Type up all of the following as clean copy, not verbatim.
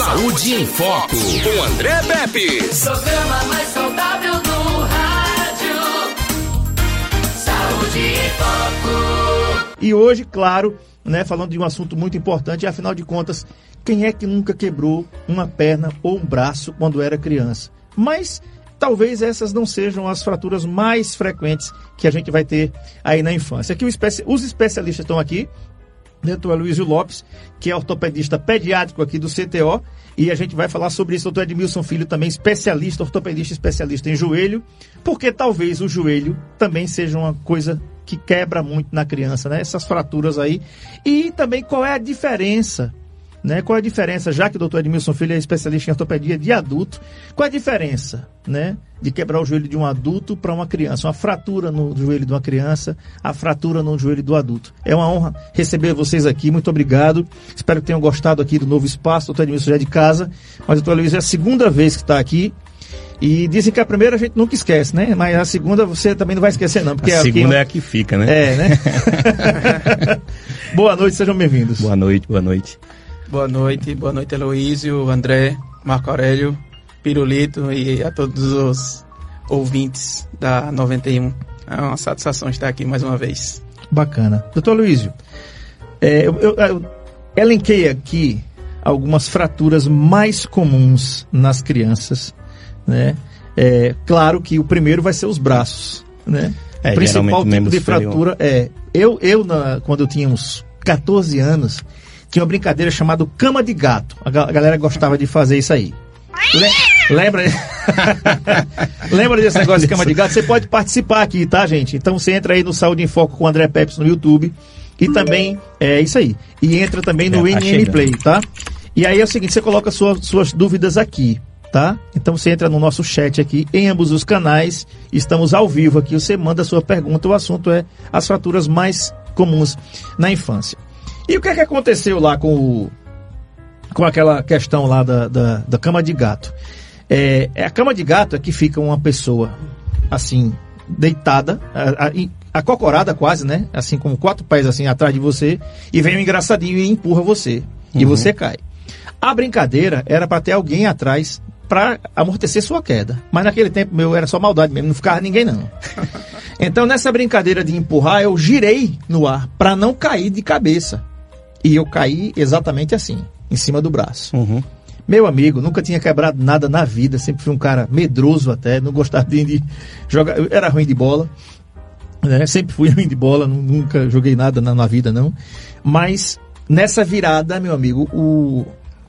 Saúde em Foco, com André Pepe. Programa mais saudável do rádio. Saúde em Foco. E hoje, claro, né, falando de um assunto muito importante, afinal de contas, quem é que nunca quebrou uma perna ou um braço quando era criança? Mas talvez essas não sejam as fraturas mais frequentes que a gente vai ter aí na infância. Aqui os especialistas estão aqui. Doutor Aloysio Lopes, que é ortopedista pediátrico aqui do CTO, e a gente vai falar sobre isso. Doutor Edmilson Filho, também especialista, ortopedista especialista em joelho, porque talvez o joelho também seja uma coisa que quebra muito na criança, né? Essas fraturas aí. E também qual é a diferença, né? Qual é a diferença, já que o doutor Edmilson Filho é especialista em ortopedia de adulto, qual é a diferença, né, de quebrar o joelho de um adulto para uma criança? Uma fratura no joelho de uma criança, a fratura no joelho do adulto. É uma honra receber vocês aqui, muito obrigado. Espero que tenham gostado aqui do novo espaço. O doutor Edmilson já é de casa, mas o doutor Aloysio é a segunda vez que está aqui. E dizem que a primeira a gente nunca esquece, né? Mas a segunda você também não vai esquecer, não. Porque a segunda é a que fica, né? É, né? Boa noite, sejam bem-vindos. Boa noite, boa noite. Boa noite Aloysio, André, Marco Aurélio, Pirulito e a todos os ouvintes da 91. É uma satisfação estar aqui mais uma vez. Bacana. Doutor Aloysio, eu elenquei aqui algumas fraturas mais comuns nas crianças, né? Claro que o primeiro vai ser os braços, né? O principal tipo de fratura quando eu tinha uns 14 anos, tinha uma brincadeira chamada cama de gato. A galera gostava de fazer isso aí. Lembra? Lembra desse negócio de cama de gato? Você pode participar aqui, tá, gente? Então você entra aí no Saúde em Foco com o André Peps no YouTube. E também, é isso aí. E entra também no NN Play, tá? E aí é o seguinte, você coloca suas dúvidas aqui, tá? Então você entra no nosso chat aqui, em ambos os canais. Estamos ao vivo aqui. Você manda a sua pergunta. O assunto é as fraturas mais comuns na infância. E o que é que aconteceu lá com aquela questão lá da cama de gato? A cama de gato é que fica uma pessoa, assim, deitada, acocorada quase, né? Assim, com 4 pés assim atrás de você, e vem um engraçadinho e empurra você. E você cai. A brincadeira era para ter alguém atrás para amortecer sua queda. Mas naquele tempo, era só maldade mesmo, não ficava ninguém não. Então, nessa brincadeira de empurrar, eu girei no ar para não cair de cabeça. E eu caí exatamente assim, em cima do braço. Meu amigo, nunca tinha quebrado nada na vida, sempre fui um cara medroso até, não gostava de jogar, eu era ruim de bola, né? Sempre fui ruim de bola, nunca joguei nada na vida não. Mas nessa virada, meu amigo, o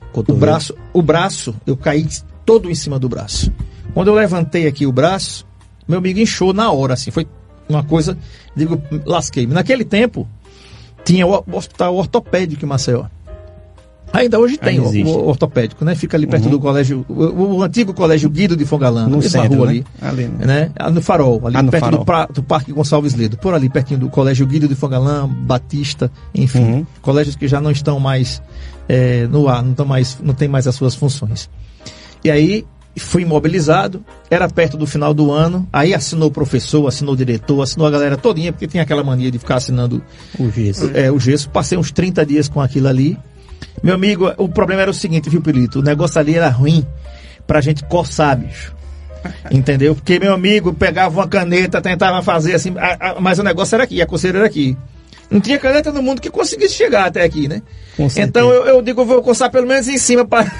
braço, eu caí todo em cima do braço. Quando eu levantei aqui o braço, meu amigo inchou na hora, assim, foi uma coisa, digo, lasquei-me. Naquele tempo, tinha o hospital ortopédico em Maceió. Ainda hoje tem o ortopédico, né? Fica ali perto do colégio, o antigo colégio Guido de Fogalana, no centro, rua né? Ali, né? No Farol, ali perto do Parque Gonçalves Ledo, por ali pertinho do colégio Guido de Fogalana, Batista, enfim, colégios que já não estão mais no ar, não tem mais as suas funções. E aí fui imobilizado, era perto do final do ano, aí assinou o professor, assinou o diretor, assinou a galera todinha, porque tinha aquela mania de ficar assinando o gesso. Passei uns 30 dias com aquilo ali. Meu amigo, o problema era o seguinte, viu, Pirito? O negócio ali era ruim pra gente coçar, bicho. Entendeu? Porque, meu amigo, pegava uma caneta, tentava fazer assim, mas o negócio era aqui, a coceira era aqui. Não tinha caneta no mundo que conseguisse chegar até aqui, né? Então eu digo, eu vou coçar pelo menos em cima para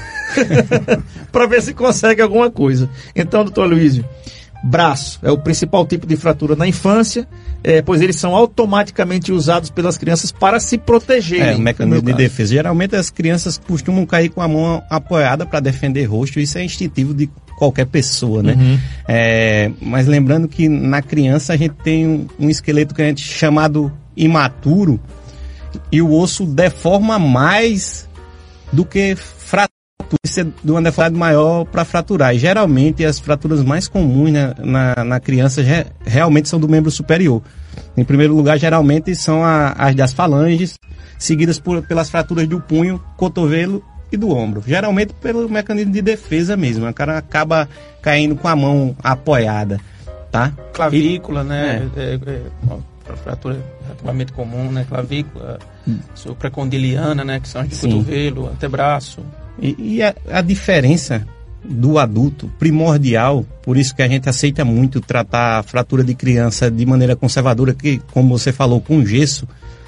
ver se consegue alguma coisa. Então, doutor Aloysio, braço é o principal tipo de fratura na infância, pois eles são automaticamente usados pelas crianças para se protegerem. O mecanismo de defesa. Geralmente as crianças costumam cair com a mão apoiada para defender o rosto, isso é instintivo de qualquer pessoa, né? Mas lembrando que na criança a gente tem um esqueleto que a gente chamado imaturo, e o osso deforma mais do que fratura, precisa de uma deformidade maior para fraturar. E geralmente as fraturas mais comuns na criança realmente são do membro superior. Em primeiro lugar, geralmente são as das falanges, seguidas pelas fraturas do punho, cotovelo e do ombro. Geralmente pelo mecanismo de defesa mesmo. O cara acaba caindo com a mão apoiada, tá? Clavícula, né? Fratura relativamente comum, né? Clavícula, supracondiliana, né? Que são as de cotovelo, antebraço. E a diferença do adulto, primordial, por isso que a gente aceita muito tratar a fratura de criança de maneira conservadora, que, como você falou, com gesso,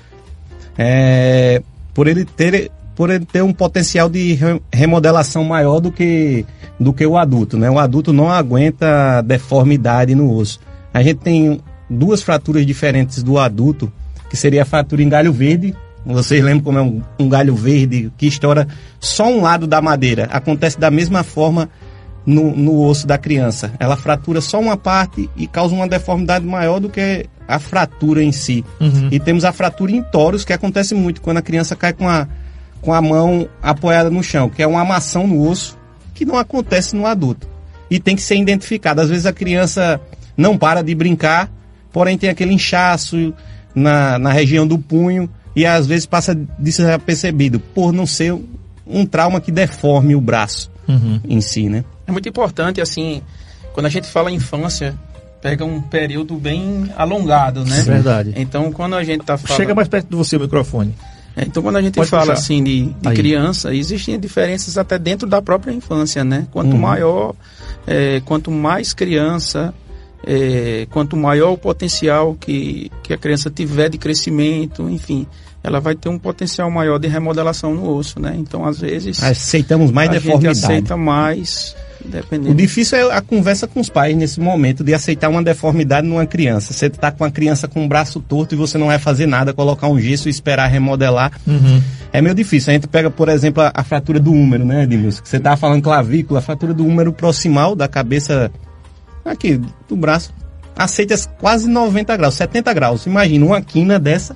por ele ter um potencial de remodelação maior do que o adulto, né? O adulto não aguenta deformidade no osso. A gente tem 2 fraturas diferentes do adulto, que seria a fratura em galho verde. Vocês lembram como é um galho verde que estoura só um lado da madeira? Acontece da mesma forma no osso da criança. Ela fratura só uma parte e causa uma deformidade maior do que a fratura em si. E temos a fratura em toros, que acontece muito quando a criança cai com a mão apoiada no chão, que é uma amassão no osso que não acontece no adulto. E tem que ser identificado. Às vezes a criança não para de brincar, porém tem aquele inchaço na região do punho, e às vezes passa desapercebido, por não ser um trauma que deforme o braço em si, né? É muito importante, assim, quando a gente fala infância, pega um período bem alongado, né? Verdade. Então, quando a gente está falando... Chega mais perto de você o microfone. Então, quando a gente fala assim de criança, existem diferenças até dentro da própria infância, né? Quanto maior, quanto mais criança... quanto maior o potencial que a criança tiver de crescimento, enfim, ela vai ter um potencial maior de remodelação no osso, né? Então, às vezes... aceitamos mais deformidade. A gente aceita mais, dependendo. O difícil é a conversa com os pais nesse momento de aceitar uma deformidade numa criança. Você está com uma criança com o braço torto e você não vai fazer nada, colocar um gesso e esperar remodelar. É meio difícil. A gente pega, por exemplo, a fratura do húmero, né, Edmilson? Você estava falando clavícula, a fratura do húmero proximal da cabeça... aqui, do braço, aceita quase 90 graus, 70 graus. Imagina uma quina dessa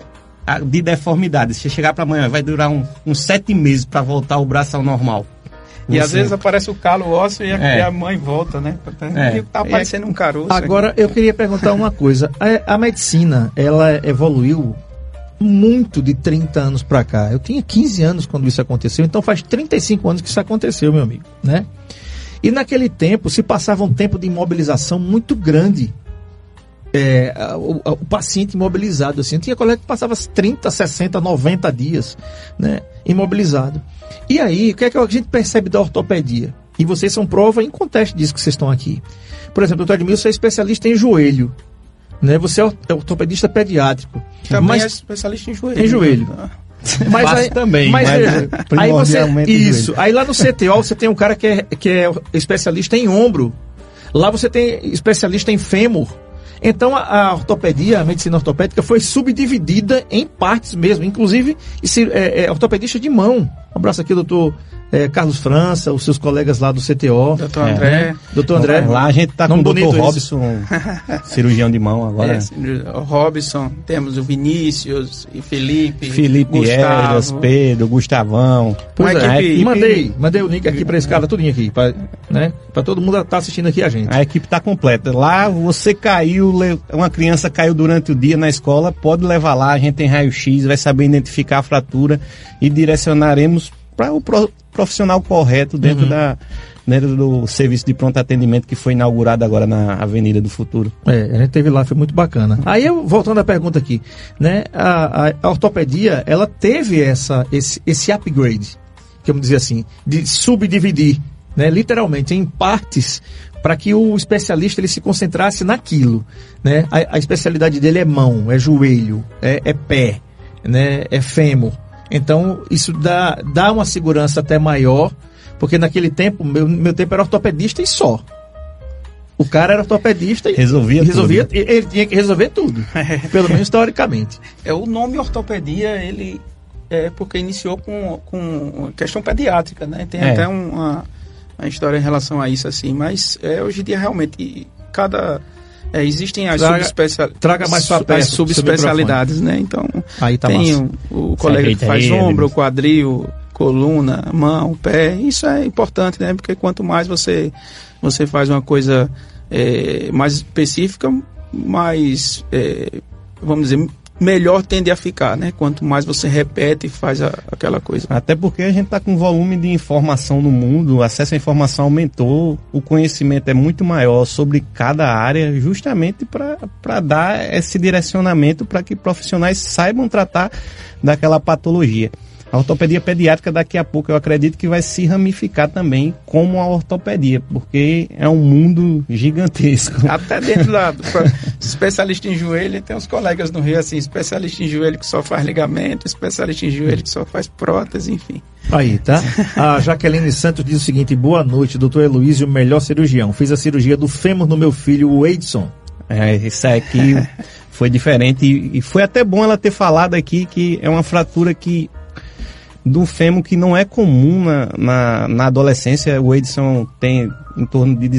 de deformidade. Se chegar para amanhã, vai durar uns 7 meses para voltar o braço ao normal. E às vezes aparece o calo ósseo e a mãe volta, né? Tá aparecendo um caroço. Agora, eu queria perguntar uma coisa. A medicina, ela evoluiu muito de 30 anos para cá. Eu tinha 15 anos quando isso aconteceu, então faz 35 anos que isso aconteceu, meu amigo, né? E naquele tempo se passava um tempo de imobilização muito grande. O paciente imobilizado, assim. Tinha colega que passava 30, 60, 90 dias, né, imobilizado. E aí, o que é que a gente percebe da ortopedia? E vocês são prova em contexto disso que vocês estão aqui. Por exemplo, doutor Edmilson é especialista em joelho, né? Você é ortopedista pediátrico. Também é especialista em joelho. Em joelho. Mas aí, também, aí você, isso, aí lá no CTO você tem um cara que é especialista em ombro, lá você tem especialista em fêmur. Então a ortopedia, a medicina ortopédica foi subdividida em partes mesmo, inclusive ortopedista de mão. Um abraço aqui, doutor Carlos França, os seus colegas lá do CTO. Doutor André. Doutor André. Lá a gente está com o doutor Robson, cirurgião de mão agora. O Robson, temos o Vinícius e Felipe Eras, Pedro, Gustavão. Pois mandei o link aqui para esse cara, tudinho aqui, para todo mundo estar assistindo aqui a gente. A equipe está completa. Lá você caiu, uma criança caiu durante o dia na escola, pode levar lá, a gente tem raio-x, vai saber identificar a fratura e direcionaremos para o profissional correto dentro do serviço de pronto atendimento que foi inaugurado agora na Avenida do Futuro. A gente teve lá, foi muito bacana. Aí, voltando à pergunta aqui, né, a ortopedia, ela teve esse upgrade, vamos dizer assim, de subdividir, né, literalmente, em partes, para que o especialista ele se concentrasse naquilo, né? A especialidade dele é mão, é joelho, é pé, né, é fêmur. Então, isso dá uma segurança até maior, porque naquele tempo, meu tempo era ortopedista e só. O cara era ortopedista e resolvia tudo. Ele tinha que resolver tudo, pelo menos teoricamente. O nome ortopedia, ele é porque iniciou com questão pediátrica, né? Tem até uma história em relação a isso, assim, mas hoje em dia realmente existem as subespecialidades, né? Então, aí tá tem massa. o colega que faz ombro, quadril, coluna, mão, pé. Isso é importante, né? Porque quanto mais você faz uma coisa mais específica, mais, vamos dizer, melhor tende a ficar, né? Quanto mais você repete e faz aquela coisa. Até porque a gente está com um volume de informação no mundo, o acesso à informação aumentou, o conhecimento é muito maior sobre cada área, justamente para dar esse direcionamento para que profissionais saibam tratar daquela patologia. A ortopedia pediátrica daqui a pouco eu acredito que vai se ramificar também como a ortopedia, porque é um mundo gigantesco. Até dentro da especialista em joelho, tem uns colegas no Rio assim, especialista em joelho que só faz ligamento, especialista em joelho que só faz prótese, enfim. Aí, tá? A Jaqueline Santos diz o seguinte: boa noite, doutor Heloísio, o melhor cirurgião. Fiz a cirurgia do fêmur no meu filho, o Edson. Isso aqui foi diferente e foi até bom ela ter falado aqui que é uma fratura do fêmur que não é comum na adolescência. O Edson tem em torno de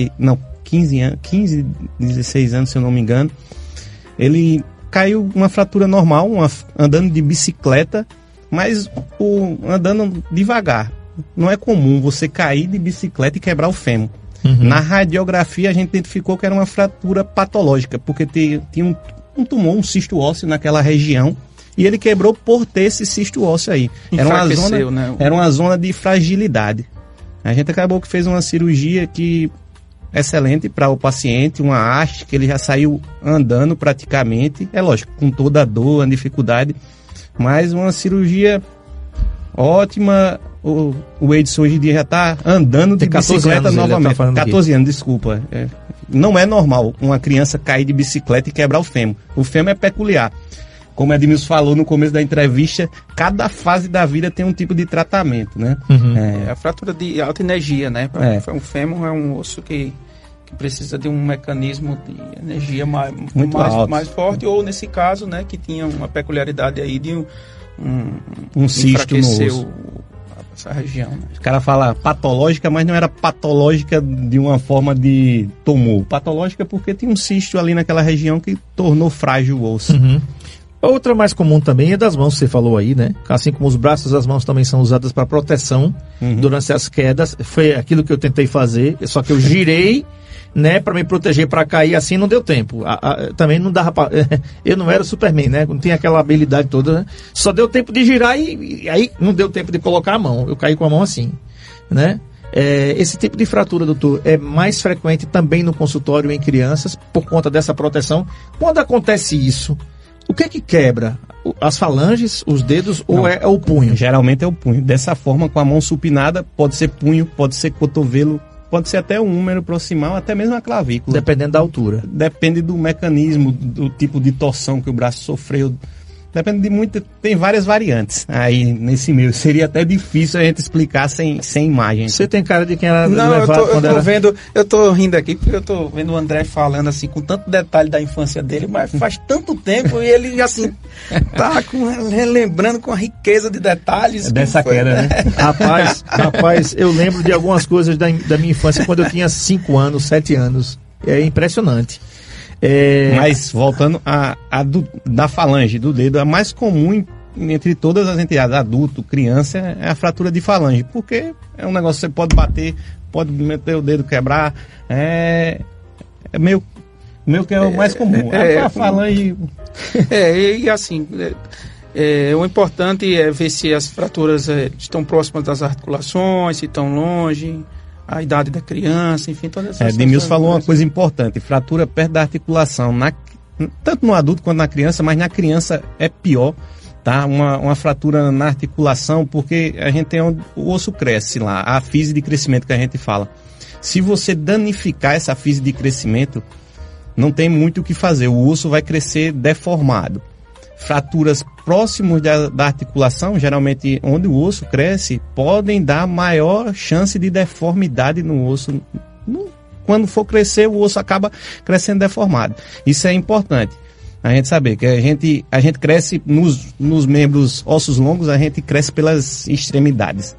15, 16 anos, se eu não me engano. Ele caiu uma fratura normal, andando de bicicleta, mas andando devagar. Não é comum você cair de bicicleta e quebrar o fêmur. Uhum. Na radiografia a gente identificou que era uma fratura patológica, porque tinha um tumor, um cisto ósseo naquela região, e ele quebrou por ter esse cisto ósseo aí. Era uma zona de fragilidade. A gente acabou que fez uma cirurgia excelente para o paciente, uma haste que ele já saiu andando praticamente. É lógico, com toda a dor, a dificuldade, mas uma cirurgia ótima. O Edson hoje em dia já está andando de bicicleta novamente. 14 anos, desculpa. Não é normal uma criança cair de bicicleta e quebrar o fêmur. O fêmur é peculiar. Como a Edmilson falou no começo da entrevista, cada fase da vida tem um tipo de tratamento, né? Uhum. É a fratura de alta energia, né? O fêmur é um osso que precisa de um mecanismo de energia mais forte, ou nesse caso, né, que tinha uma peculiaridade aí de um cisto no osso. Essa região, né? O cara fala patológica, mas não era patológica de uma forma de tumor. Patológica porque tinha um cisto ali naquela região que tornou frágil o osso. Uhum. Outra mais comum também é das mãos, você falou aí, né? Assim como os braços, as mãos também são usadas para proteção durante as quedas. Foi aquilo que eu tentei fazer, só que eu girei, né, para me proteger, para cair assim, não deu tempo. Também não dava pra... Eu não era o Superman, né? Não tinha aquela habilidade toda, né? Só deu tempo de girar e aí não deu tempo de colocar a mão. Eu caí com a mão assim, né? Esse tipo de fratura, doutor, é mais frequente também no consultório em crianças por conta dessa proteção. Quando acontece isso, o que quebra? As falanges, os dedos, ou é o punho? Geralmente é o punho. Dessa forma, com a mão supinada, pode ser punho, pode ser cotovelo, pode ser até o húmero proximal, até mesmo a clavícula. Dependendo da altura. Depende do mecanismo, do tipo de torção que o braço sofreu. Depende de muito, tem várias variantes aí nesse meio. Seria até difícil a gente explicar sem imagem. Você tem cara de quem era levado quando era... Eu tô rindo aqui porque eu tô vendo o André falando assim, com tanto detalhe da infância dele, mas faz tanto tempo e ele assim, tá relembrando com a riqueza de detalhes. Dessa queda, né? Rapaz, eu lembro de algumas coisas da minha infância quando eu tinha 5 anos, 7 anos. É impressionante. Mas voltando da falange, do dedo, a mais comum entre todas as entidades, adulto, criança, é a fratura de falange, porque é um negócio que você pode bater, pode meter o dedo, quebrar, é meio que é o mais comum. A falange... E assim, o importante é ver se as fraturas estão próximas das articulações, se estão longe... A idade da criança, enfim, todas essas Edmilson falou uma coisa importante: fratura perto da articulação, tanto no adulto quanto na criança, mas na criança é pior, tá? Uma fratura na articulação, porque a gente tem onde o osso cresce lá, a fise de crescimento que a gente fala. Se você danificar essa fise de crescimento, não tem muito o que fazer, o osso vai crescer deformado. Fraturas próximos da articulação, geralmente onde o osso cresce, podem dar maior chance de deformidade no osso. Quando for crescer, o osso acaba crescendo deformado. Isso é importante a gente saber, que a gente cresce nos membros ossos longos, a gente cresce pelas extremidades.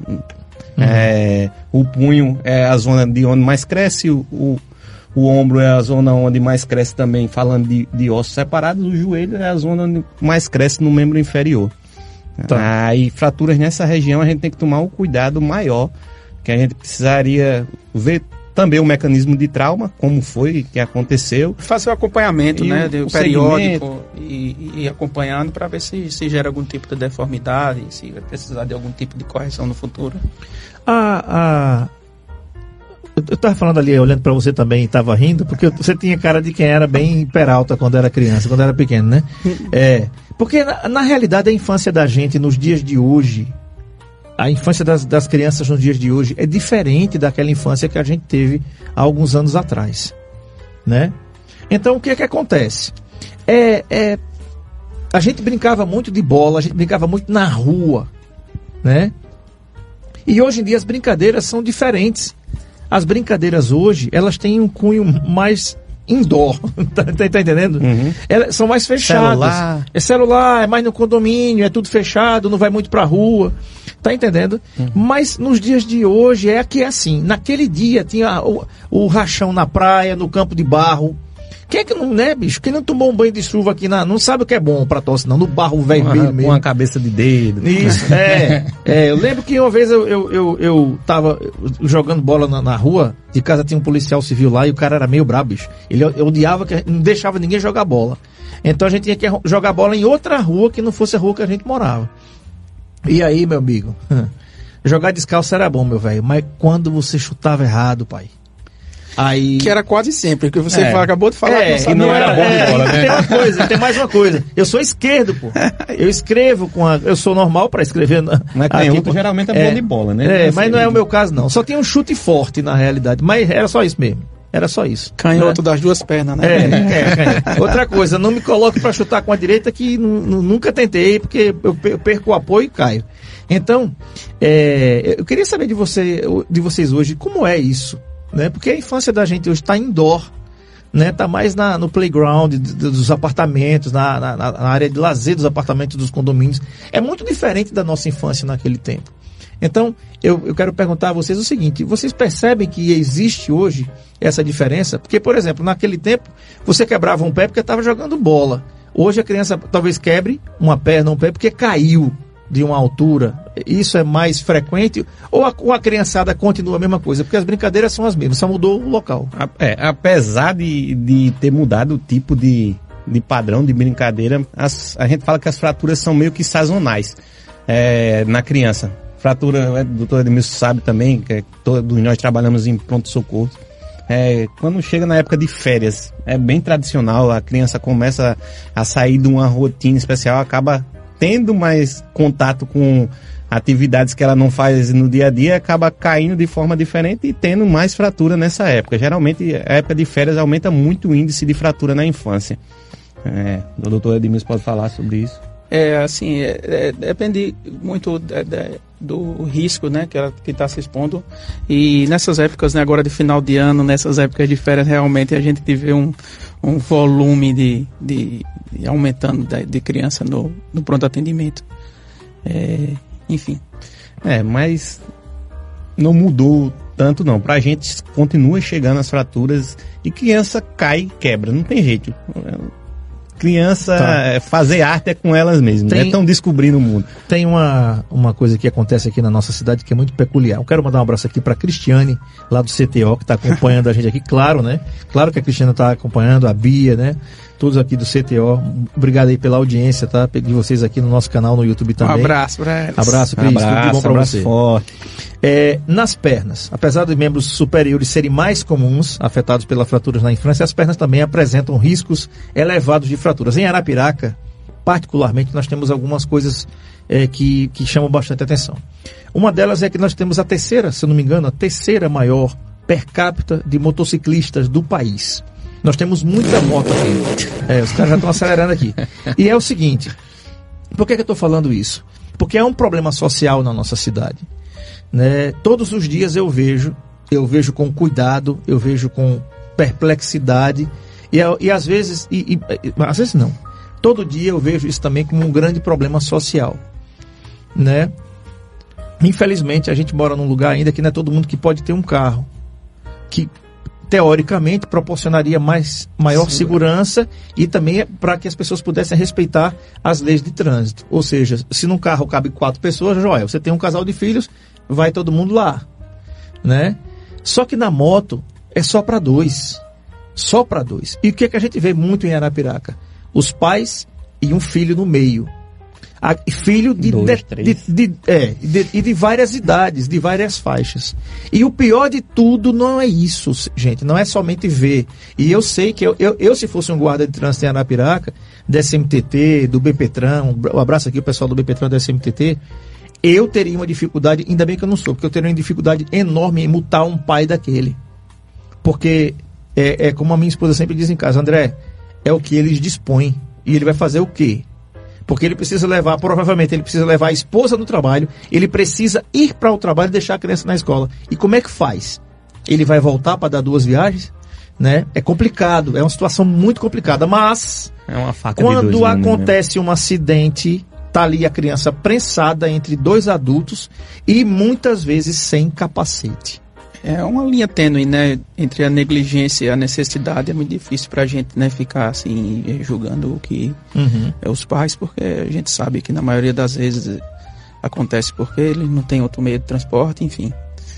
O punho é a zona de onde mais cresce, o ombro é a zona onde mais cresce também, falando de ossos separados. O joelho é a zona onde mais cresce no membro inferior. Tá. Aí, fraturas nessa região, a gente tem que tomar um cuidado maior, que a gente precisaria ver também o mecanismo de trauma, como foi que aconteceu. Fazer o acompanhamento, né, do periódico e acompanhando para ver se gera algum tipo de deformidade, se vai precisar de algum tipo de correção no futuro. Eu estava falando ali, olhando para você também, estava rindo, porque você tinha cara de quem era bem peralta quando era criança, quando era pequeno, né? Porque, na realidade, a infância da gente nos dias de hoje, a infância das crianças nos dias de hoje é diferente daquela infância que a gente teve há alguns anos atrás, né? Então, o que é que acontece? A gente brincava muito de bola, a gente brincava muito na rua, né? E hoje em dia as brincadeiras são diferentes. As brincadeiras hoje, elas têm um cunho mais indoor, tá entendendo? Uhum. Elas são mais fechadas. Celular, é mais no condomínio, é tudo fechado, não vai muito pra rua, tá entendendo? Uhum. Mas nos dias de hoje é assim, naquele dia tinha o rachão na praia, no campo de barro. Quem é que não, né, bicho? Quem não tomou um banho de chuva aqui não sabe o que é bom pra tosse, não, no barro vermelho mesmo. Com a cabeça de dedo. Isso, eu lembro que uma vez eu tava jogando bola na rua, de casa tinha um policial civil lá e o cara era meio brabo, bicho. Ele odiava, que não deixava ninguém jogar bola. Então a gente tinha que jogar bola em outra rua que não fosse a rua que a gente morava. E aí, meu amigo, jogar descalço era bom, meu velho, mas quando você chutava errado, pai... Aí... Que era quase sempre, que você acabou de falar que não era bom de bola, né? Tem mais uma coisa. Eu sou esquerdo, pô. Eu escrevo eu sou normal para escrever. Mas canhoto geralmente é bom de bola, né? Mas não é o meu caso, não. Só tem um chute forte, na realidade. Mas era só isso mesmo. Era só isso. Canhoto das duas pernas, né? Canhoto. Outra coisa, não me coloque para chutar com a direita, que nunca tentei, porque eu perco o apoio e caio. Então, eu queria saber de vocês hoje, como é isso? Né? Porque a infância da gente hoje está indoor, né? Está mais no playground dos apartamentos, na área de lazer dos apartamentos, dos condomínios. É muito diferente da nossa infância naquele tempo. Então, eu quero perguntar a vocês o seguinte: vocês percebem que existe hoje essa diferença? Porque, por exemplo, naquele tempo, você quebrava um pé porque estava jogando bola. Hoje a criança talvez quebre uma perna, um pé, porque caiu de uma altura. Isso é mais frequente? Ou a criançada continua a mesma coisa? Porque as brincadeiras são as mesmas, só mudou o local. Apesar de ter mudado o tipo de padrão de brincadeira, a gente fala que as fraturas são meio que sazonais na criança. Fratura, o doutor Edmilson sabe também, que todos nós trabalhamos em pronto-socorro. Quando chega na época de férias, é bem tradicional, a criança começa a sair de uma rotina especial, acaba tendo mais contato com atividades que ela não faz no dia a dia, acaba caindo de forma diferente e tendo mais fratura nessa época. Geralmente, a época de férias aumenta muito o índice de fratura na infância. O doutor Edmilson pode falar sobre isso? Depende muito do risco, né, que está se expondo. E nessas épocas, né, agora de final de ano, nessas épocas de férias, realmente a gente vê um volume de aumentando de criança no pronto atendimento. Enfim. Mas não mudou tanto não. Pra gente continua chegando as fraturas e criança cai e quebra, não tem jeito. Criança, fazer arte é com elas mesmas, estão descobrindo o mundo. Tem uma coisa que acontece aqui na nossa cidade que é muito peculiar. Eu quero mandar um abraço aqui para Cristiane, lá do CTO, que está acompanhando a gente aqui, claro, né? Claro que a Cristiane está acompanhando, a Bia, né? Todos aqui do CTO. Obrigado aí pela audiência, tá? De vocês aqui no nosso canal, no YouTube também. Um abraço para eles. Abraço, Cris. Tudo de bom para você. Forte. Nas pernas, apesar dos membros superiores serem mais comuns, afetados pelas fraturas na infância, as pernas também apresentam riscos elevados de fraturas. Em Arapiraca, particularmente, nós temos algumas coisas que chamam bastante atenção. Uma delas é que nós temos a terceira, se eu não me engano, a terceira maior per capita de motociclistas do país. Nós temos muita moto aqui. Os caras já estão acelerando aqui. E é o seguinte, por que eu estou falando isso? Porque é um problema social na nossa cidade. Né? Todos os dias eu vejo com cuidado, eu vejo com perplexidade e às vezes, às vezes não. Todo dia eu vejo isso também como um grande problema social. Né? Infelizmente a gente mora num lugar ainda que não é todo mundo que pode ter um carro. Que teoricamente proporcionaria maior segurança e também para que as pessoas pudessem respeitar as leis de trânsito. Ou seja, se num carro cabe 4 pessoas, Joel, você tem um casal de filhos, vai todo mundo lá, né? Só que na moto é só para 2. Só para 2. E o que a gente vê muito em Arapiraca? Os pais e um filho no meio. Filho de 2, 3. de várias idades, de várias faixas. E o pior de tudo não é isso, gente, não é somente ver. E eu sei que eu se fosse um guarda de trânsito em Arapiraca, da SMTT, do BPTran, um abraço aqui o pessoal do BPTran da SMTT, eu teria uma dificuldade, ainda bem que eu não sou, porque eu teria uma dificuldade enorme em multar um pai daquele. Porque é como a minha esposa sempre diz em casa, André, é o que eles dispõem. E ele vai fazer o quê? Porque ele precisa levar, provavelmente ele precisa levar a esposa no trabalho, ele precisa ir para o trabalho e deixar a criança na escola. E como é que faz? Ele vai voltar para dar 2 viagens? Né? É complicado, é uma situação muito complicada, mas é uma faca quando de 2 gumes, acontece um acidente, tá ali a criança prensada entre 2 adultos e muitas vezes sem capacete. É uma linha tênue, né, entre a negligência e a necessidade. É muito difícil pra gente, né, ficar assim, julgando o que é os pais, porque a gente sabe que na maioria das vezes acontece porque ele não tem outro meio de transporte, enfim.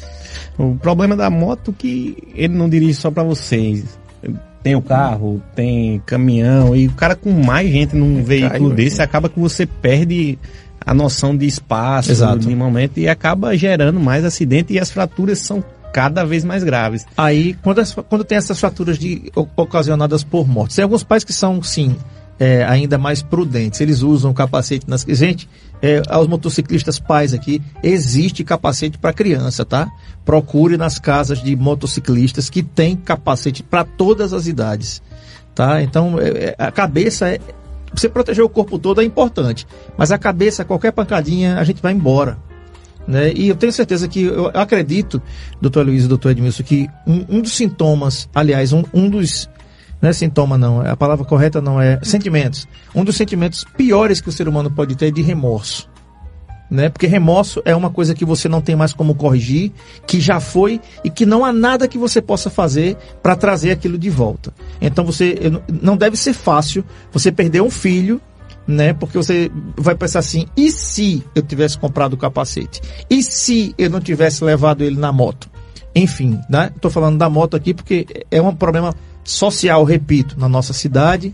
O problema da moto é que ele não dirige só pra vocês. Tem o carro, tem caminhão, e o cara com mais gente num veículo desse, acaba que você perde a noção de espaço, de momento, e acaba gerando mais acidente, e as fraturas são cada vez mais graves. Aí, quando tem essas fraturas ocasionadas por mortes, tem alguns pais que são, sim, ainda mais prudentes. Eles usam capacete nas... Gente, aos motociclistas pais aqui, existe capacete para criança, tá? Procure nas casas de motociclistas que tem capacete para todas as idades, tá? Então, a cabeça você proteger o corpo todo é importante, mas a cabeça, qualquer pancadinha, a gente vai embora. Né? E eu tenho certeza que, eu acredito, doutor Luiz e doutor Edmilson, que um dos sintomas, aliás, um dos, não é sintoma não, a palavra correta não é sentimentos, um dos sentimentos piores que o ser humano pode ter é de remorso. Né? Porque remorso é uma coisa que você não tem mais como corrigir, que já foi e que não há nada que você possa fazer para trazer aquilo de volta. Então não deve ser fácil você perder um filho, né? Porque você vai pensar assim, e se eu tivesse comprado o capacete? E se eu não tivesse levado ele na moto? Enfim, né? Estou falando da moto aqui porque é um problema social, repito, na nossa cidade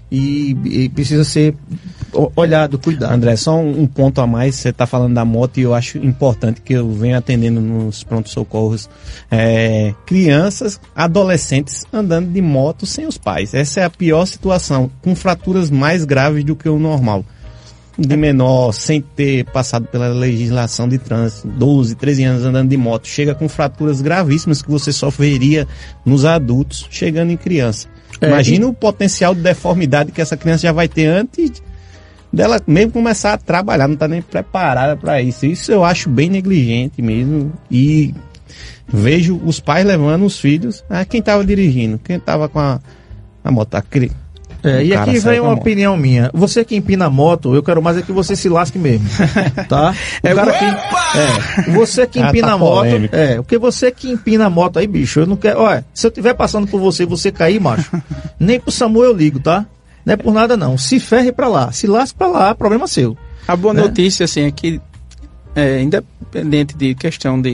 e precisa ser olhado, cuidado. André, só um ponto a mais, você está falando da moto e eu acho importante que eu venho atendendo nos pronto-socorros, crianças, adolescentes andando de moto sem os pais. Essa é a pior situação, com fraturas mais graves do que o normal. De menor, sem ter passado pela legislação de trânsito, 12, 13 anos andando de moto, chega com fraturas gravíssimas que você só veria nos adultos chegando em criança. Imagina o potencial de deformidade que essa criança já vai ter antes dela mesmo começar a trabalhar, não está nem preparada para isso. Isso eu acho bem negligente mesmo. E vejo os pais levando os filhos, quem estava dirigindo, quem estava com a moto. E aqui vem uma opinião minha. Você que empina a moto, eu quero mais é que você se lasque mesmo. Tá? Você que empina a moto. Porque você que empina a moto aí, bicho, eu não quero. Olha, se eu estiver passando por você cair, macho, nem pro SAMU eu ligo, tá? Não é por nada não. Se ferre pra lá, se lasque pra lá, problema seu. A boa notícia, assim, é que, independente de questão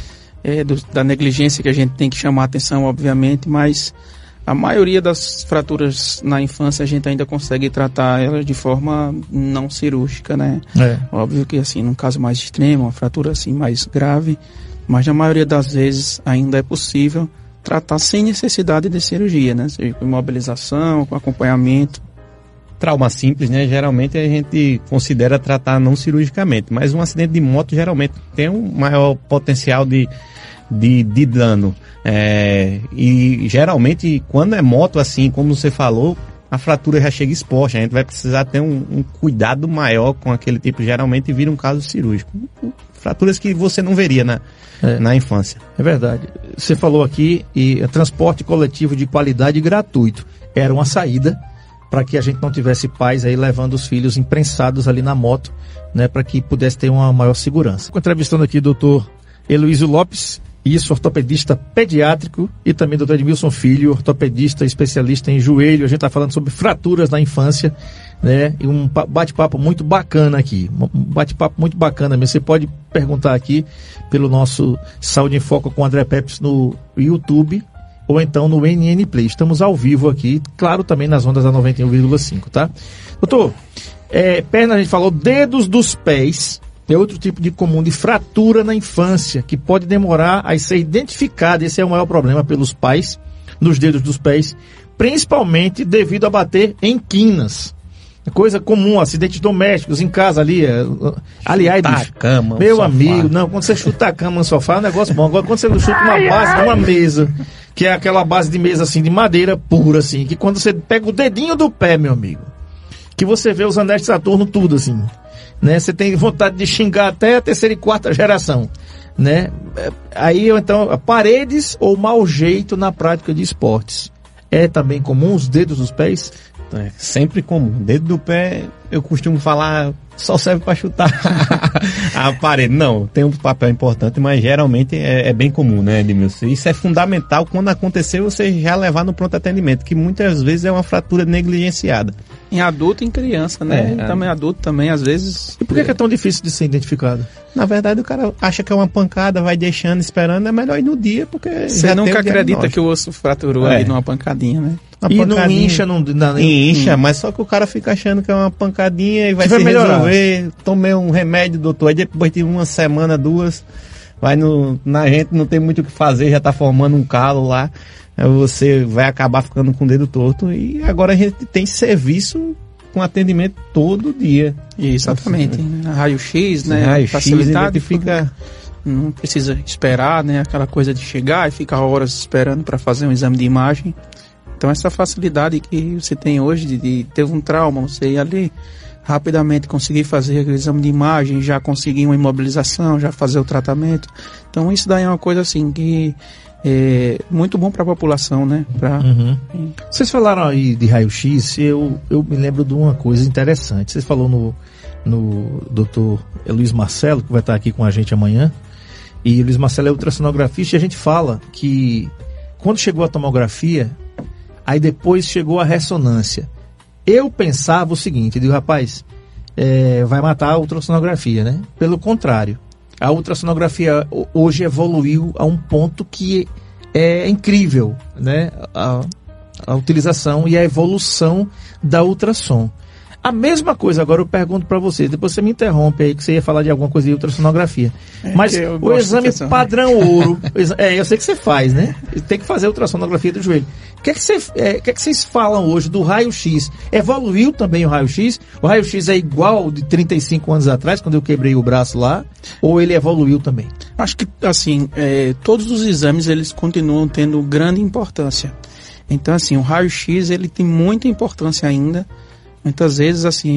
da negligência que a gente tem que chamar a atenção, obviamente, mas a maioria das fraturas na infância a gente ainda consegue tratar elas de forma não cirúrgica, né? Óbvio que, assim, num caso mais extremo, uma fratura assim mais grave, mas na maioria das vezes ainda é possível tratar sem necessidade de cirurgia, né? Seja com imobilização, com acompanhamento. Trauma simples, né? Geralmente a gente considera tratar não cirurgicamente, mas um acidente de moto geralmente tem um maior potencial de dano. E geralmente quando é moto assim, como você falou, a fratura já chega exposta, a gente vai precisar ter um cuidado maior com aquele tipo, geralmente vira um caso cirúrgico. Fraturas que você não veria na infância. É verdade. Você falou aqui, transporte coletivo de qualidade gratuito. Era uma saída para que a gente não tivesse pais aí levando os filhos imprensados ali na moto, né, para que pudesse ter uma maior segurança. Estou entrevistando aqui o doutor Heloísio Lopes, ortopedista pediátrico, e também o doutor Edmilson Filho, ortopedista especialista em joelho. A gente está falando sobre fraturas na infância, né? E um bate-papo muito bacana aqui. Um bate-papo muito bacana mesmo. Você pode perguntar aqui pelo nosso Saúde em Foco com o André Pepes no YouTube ou então no NN Play. Estamos ao vivo aqui, claro, também nas ondas da 91,5, tá? Doutor, Perna, a gente falou, dedos dos pés. É outro tipo de comum de fratura na infância, que pode demorar a ser identificado. Esse é o maior problema pelos pais, nos dedos dos pés, principalmente devido a bater em quinas. Coisa comum, acidentes domésticos em casa ali. Aliás, chutar a cama, meu sofá. amigo, não, quando você chuta a cama no sofá é um negócio bom. Agora, quando você chuta uma base de uma mesa, que é aquela base de mesa assim, de madeira pura, assim, que quando você pega o dedinho do pé, meu amigo, que você vê os anéis de Saturno tudo assim, né? Você tem vontade de xingar até a terceira e quarta geração, né? Aí, então, paredes ou mau jeito na prática de esportes. É também comum os dedos dos pés? É sempre comum. Dedo do pé, eu costumo falar, só serve para chutar a parede. Não, tem um papel importante, mas geralmente é bem comum, né, Edmilson? Isso é fundamental quando acontecer você já levar no pronto atendimento, que muitas vezes é uma fratura negligenciada. Em adulto e em criança, né? E também adulto também, às vezes... E por que é tão difícil de ser identificado? Na verdade, o cara acha que é uma pancada, vai deixando, esperando, é melhor ir no dia, porque você nunca acredita que o osso fraturou ali numa pancadinha, né? E não incha, não dá nem... Incha, mas só que o cara fica achando que é uma pancadinha e vai se resolver. Tomei um remédio, doutor, aí depois de uma semana, 2, vai na gente não tem muito o que fazer, já tá formando um calo lá, aí você vai acabar ficando com o dedo torto. E agora a gente tem serviço com atendimento todo dia. Exatamente. Raio-X, né? Raio-X, facilidade, fica... Não precisa esperar, né? Aquela coisa de chegar e ficar horas esperando para fazer um exame de imagem. Então essa facilidade que você tem hoje de ter um trauma, você ir ali rapidamente conseguir fazer o exame de imagem, já conseguir uma imobilização, já fazer o tratamento. Então isso daí é uma coisa assim que é muito bom para a população, né? Vocês falaram aí de raio-x, eu me lembro de uma coisa interessante. Vocês falaram no Dr. Luiz Marcelo, que vai estar aqui com a gente amanhã, e o Luiz Marcelo é ultrassonografista, e a gente fala que quando chegou a tomografia, aí depois chegou a ressonância. Eu pensava o seguinte, eu digo, rapaz, vai matar a ultrassonografia, né? Pelo contrário, a ultrassonografia hoje evoluiu a um ponto que é incrível, né? A utilização e a evolução da ultrassom. A mesma coisa, agora eu pergunto para você, depois você me interrompe aí que você ia falar de alguma coisa de ultrassonografia. Mas o exame padrão ouro, eu sei que você faz, né? Tem que fazer a ultrassonografia do joelho. O que é que vocês falam hoje do raio-x? Evoluiu também o raio-x? O raio-x é igual de 35 anos atrás, quando eu quebrei o braço lá? Ou ele evoluiu também? Acho que, assim, todos os exames, eles continuam tendo grande importância. Então, assim, o raio-x, ele tem muita importância ainda. Muitas vezes, assim,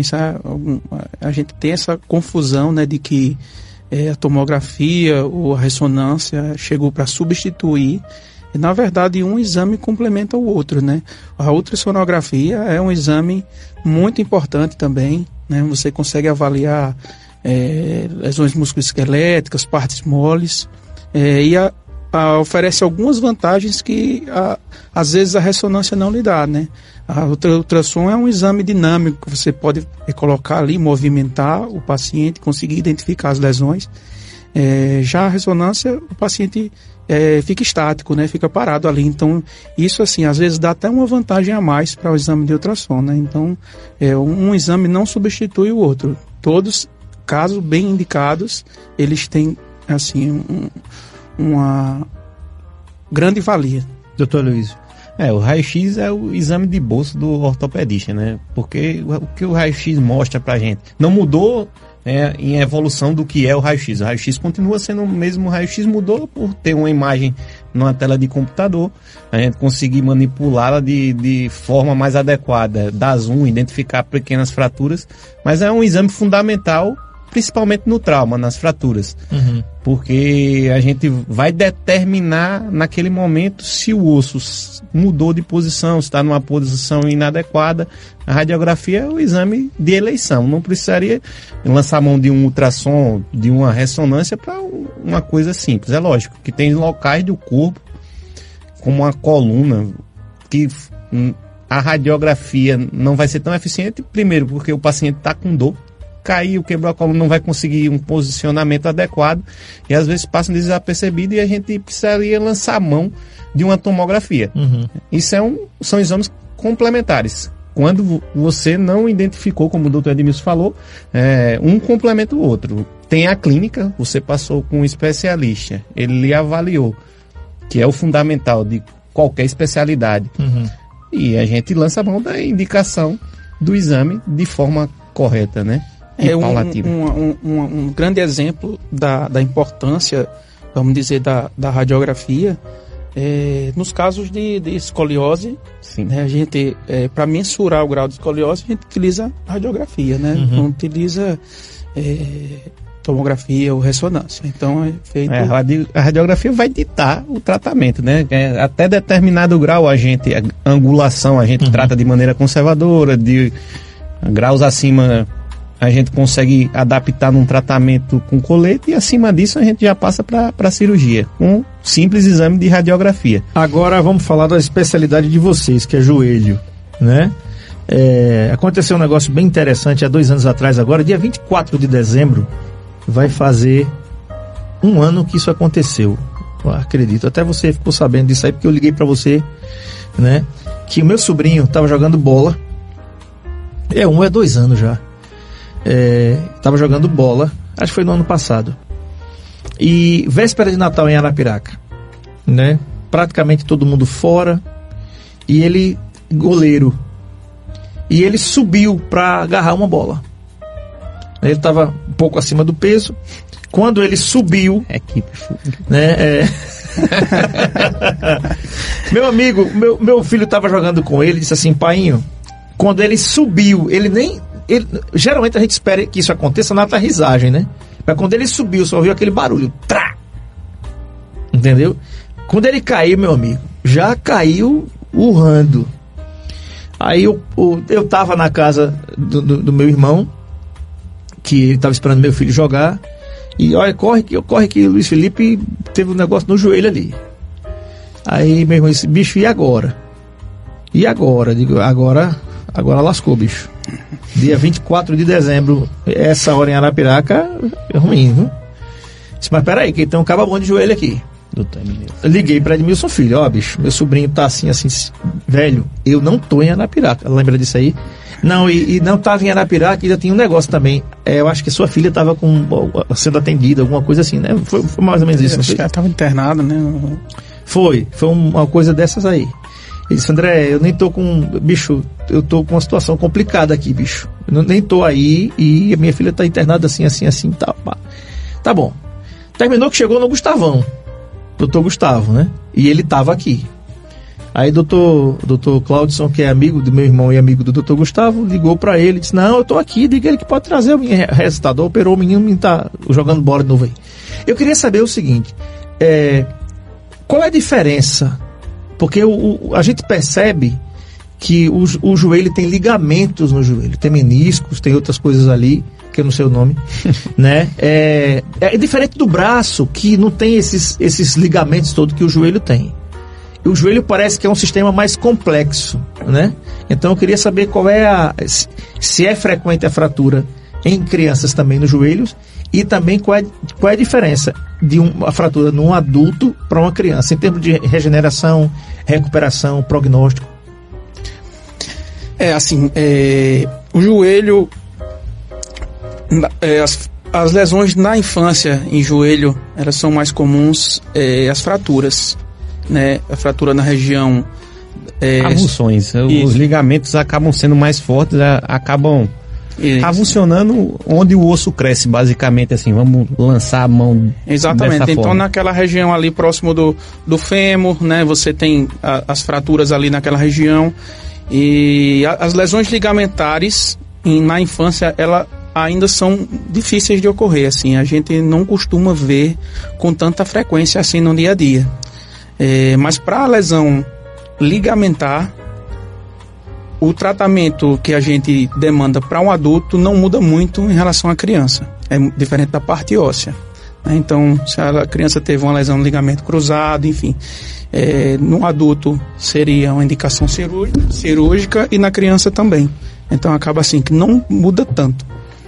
a gente tem essa confusão, né, de que a tomografia ou a ressonância chegou para substituir. E, na verdade, um exame complementa o outro, né? A ultrassonografia é um exame muito importante também, né? Você consegue avaliar lesões musculoesqueléticas, partes moles, e oferece algumas vantagens que, às vezes, a ressonância não lhe dá, né? A ultrassom é um exame dinâmico, você pode colocar ali, movimentar o paciente, conseguir identificar as lesões. Já a ressonância, o paciente fica estático, né? Fica parado ali. Então, isso assim, às vezes dá até uma vantagem a mais para o exame de ultrassom, né? Então, um exame não substitui o outro. Todos, caso bem indicados, eles têm, assim, uma grande valia. Doutor Luiz. O raio-x é o exame de bolso do ortopedista, né? Porque o que o raio-x mostra pra gente não mudou em evolução do que é o raio-x. O raio-x continua sendo o mesmo raio-x, mudou por ter uma imagem numa tela de computador, a gente conseguir manipulá-la de forma mais adequada, dar zoom, identificar pequenas fraturas, mas é um exame fundamental, principalmente no trauma, nas fraturas. Porque a gente vai determinar naquele momento se o osso mudou de posição, se está numa posição inadequada. A radiografia é o exame de eleição. Não precisaria lançar mão de um ultrassom, de uma ressonância para uma coisa simples. É lógico que tem locais do corpo, como a coluna, que a radiografia não vai ser tão eficiente, primeiro porque o paciente está com dor, caiu, quebrou a coluna, não vai conseguir um posicionamento adequado e às vezes passa desapercebido e a gente precisaria lançar mão de uma tomografia. Isso são exames complementares. quando você não identificou, como o doutor Edmilson falou, um complementa o outro. Tem a clínica, você passou com um especialista, ele lhe avaliou, que é o fundamental de qualquer especialidade. E a gente lança a mão da indicação do exame de forma correta, né? E paulatina. Um grande exemplo da importância, vamos dizer, da radiografia, nos casos de escoliose. Sim. Né, a gente, para mensurar o grau de escoliose, a gente utiliza radiografia, né? Não utiliza tomografia ou ressonância. Então é feito... A radiografia vai ditar o tratamento, né? Até determinado grau a angulação a gente trata de maneira conservadora, de graus acima a gente consegue adaptar num tratamento com colete, e acima disso a gente já passa para cirurgia, com um simples exame de radiografia. Agora vamos falar da especialidade de vocês, que é joelho, né? Aconteceu um negócio bem interessante há 2 anos atrás agora, dia 24 de dezembro, vai fazer 1 ano que isso aconteceu. Eu acredito, até você ficou sabendo disso aí, porque eu liguei para você, né? Que o meu sobrinho estava jogando bola, 2 anos já. Estava jogando bola, acho que foi no ano passado, e véspera de Natal em Arapiraca, né? Praticamente todo mundo fora, e ele, goleiro, e ele subiu para agarrar uma bola. Ele estava um pouco acima do peso. Quando ele subiu, né? Meu amigo, meu filho estava jogando com ele, disse assim: painho, quando ele subiu, geralmente a gente espera que isso aconteça na aterrissagem, né? Mas quando ele subiu, só ouviu aquele barulho. Trá! Entendeu? Quando ele caiu, meu amigo, já caiu urrando. Aí eu tava na casa do meu irmão, que ele tava esperando meu filho jogar. E olha, corre que o Luiz Felipe teve um negócio no joelho ali. Aí meu irmão disse: bicho, e agora? E agora? Eu digo: agora lascou, bicho. Dia 24 de dezembro, essa hora em Arapiraca, é ruim, viu? Disse: mas peraí, que tem um cabo bom de joelho aqui. Eu liguei para Edmilson Filho: ó, bicho, meu sobrinho tá assim, velho, eu não tô em Arapiraca. Lembra disso aí? Não, e não tava em Arapiraca, e ainda tinha um negócio também. Eu acho que sua filha tava sendo atendida, alguma coisa assim, né? Foi mais ou menos isso. Acho que ela tava internada, né? Foi uma coisa dessas aí. Ele disse: André, eu nem tô com... Bicho, eu tô com uma situação complicada aqui, bicho. Eu nem tô aí, e a minha filha tá internada assim, tal. Tá bom. Terminou que chegou no Gustavão. Doutor Gustavo, né? E ele tava aqui. Aí doutor Claudson, que é amigo do meu irmão e amigo do doutor Gustavo, ligou pra ele e disse: não, eu tô aqui, diga ele que pode trazer o menino resultado. Operou o menino tá jogando bola de novo aí. Eu queria saber o seguinte: qual é a diferença? Porque a gente percebe que o joelho tem ligamentos no joelho, tem meniscos, tem outras coisas ali, que eu não sei o nome, né? É diferente do braço, que não tem esses ligamentos todos que o joelho tem. O joelho parece que é um sistema mais complexo, né? Então eu queria saber qual é se é frequente a fratura em crianças também nos joelhos, e também qual é a diferença de uma fratura num adulto para uma criança, em termos de regeneração, recuperação, prognóstico. O joelho, as lesões na infância em joelho, elas são mais comuns, as fraturas, né? A fratura na região... avulsões, os ligamentos acabam sendo mais fortes, acabam avulsionando onde o osso cresce, basicamente, assim, vamos lançar a mão. Exatamente, dessa então forma. Naquela região ali próximo do fêmur, né, você tem as fraturas ali naquela região, e as lesões ligamentares na infância, ela ainda são difíceis de ocorrer, assim, a gente não costuma ver com tanta frequência assim no dia a dia. Mas para a lesão ligamentar, o tratamento que a gente demanda para um adulto não muda muito em relação à criança. É diferente da parte óssea, né? Então, se a criança teve uma lesão no ligamento cruzado, enfim, no adulto seria uma indicação cirúrgica, e na criança também. Então acaba assim que não muda tanto.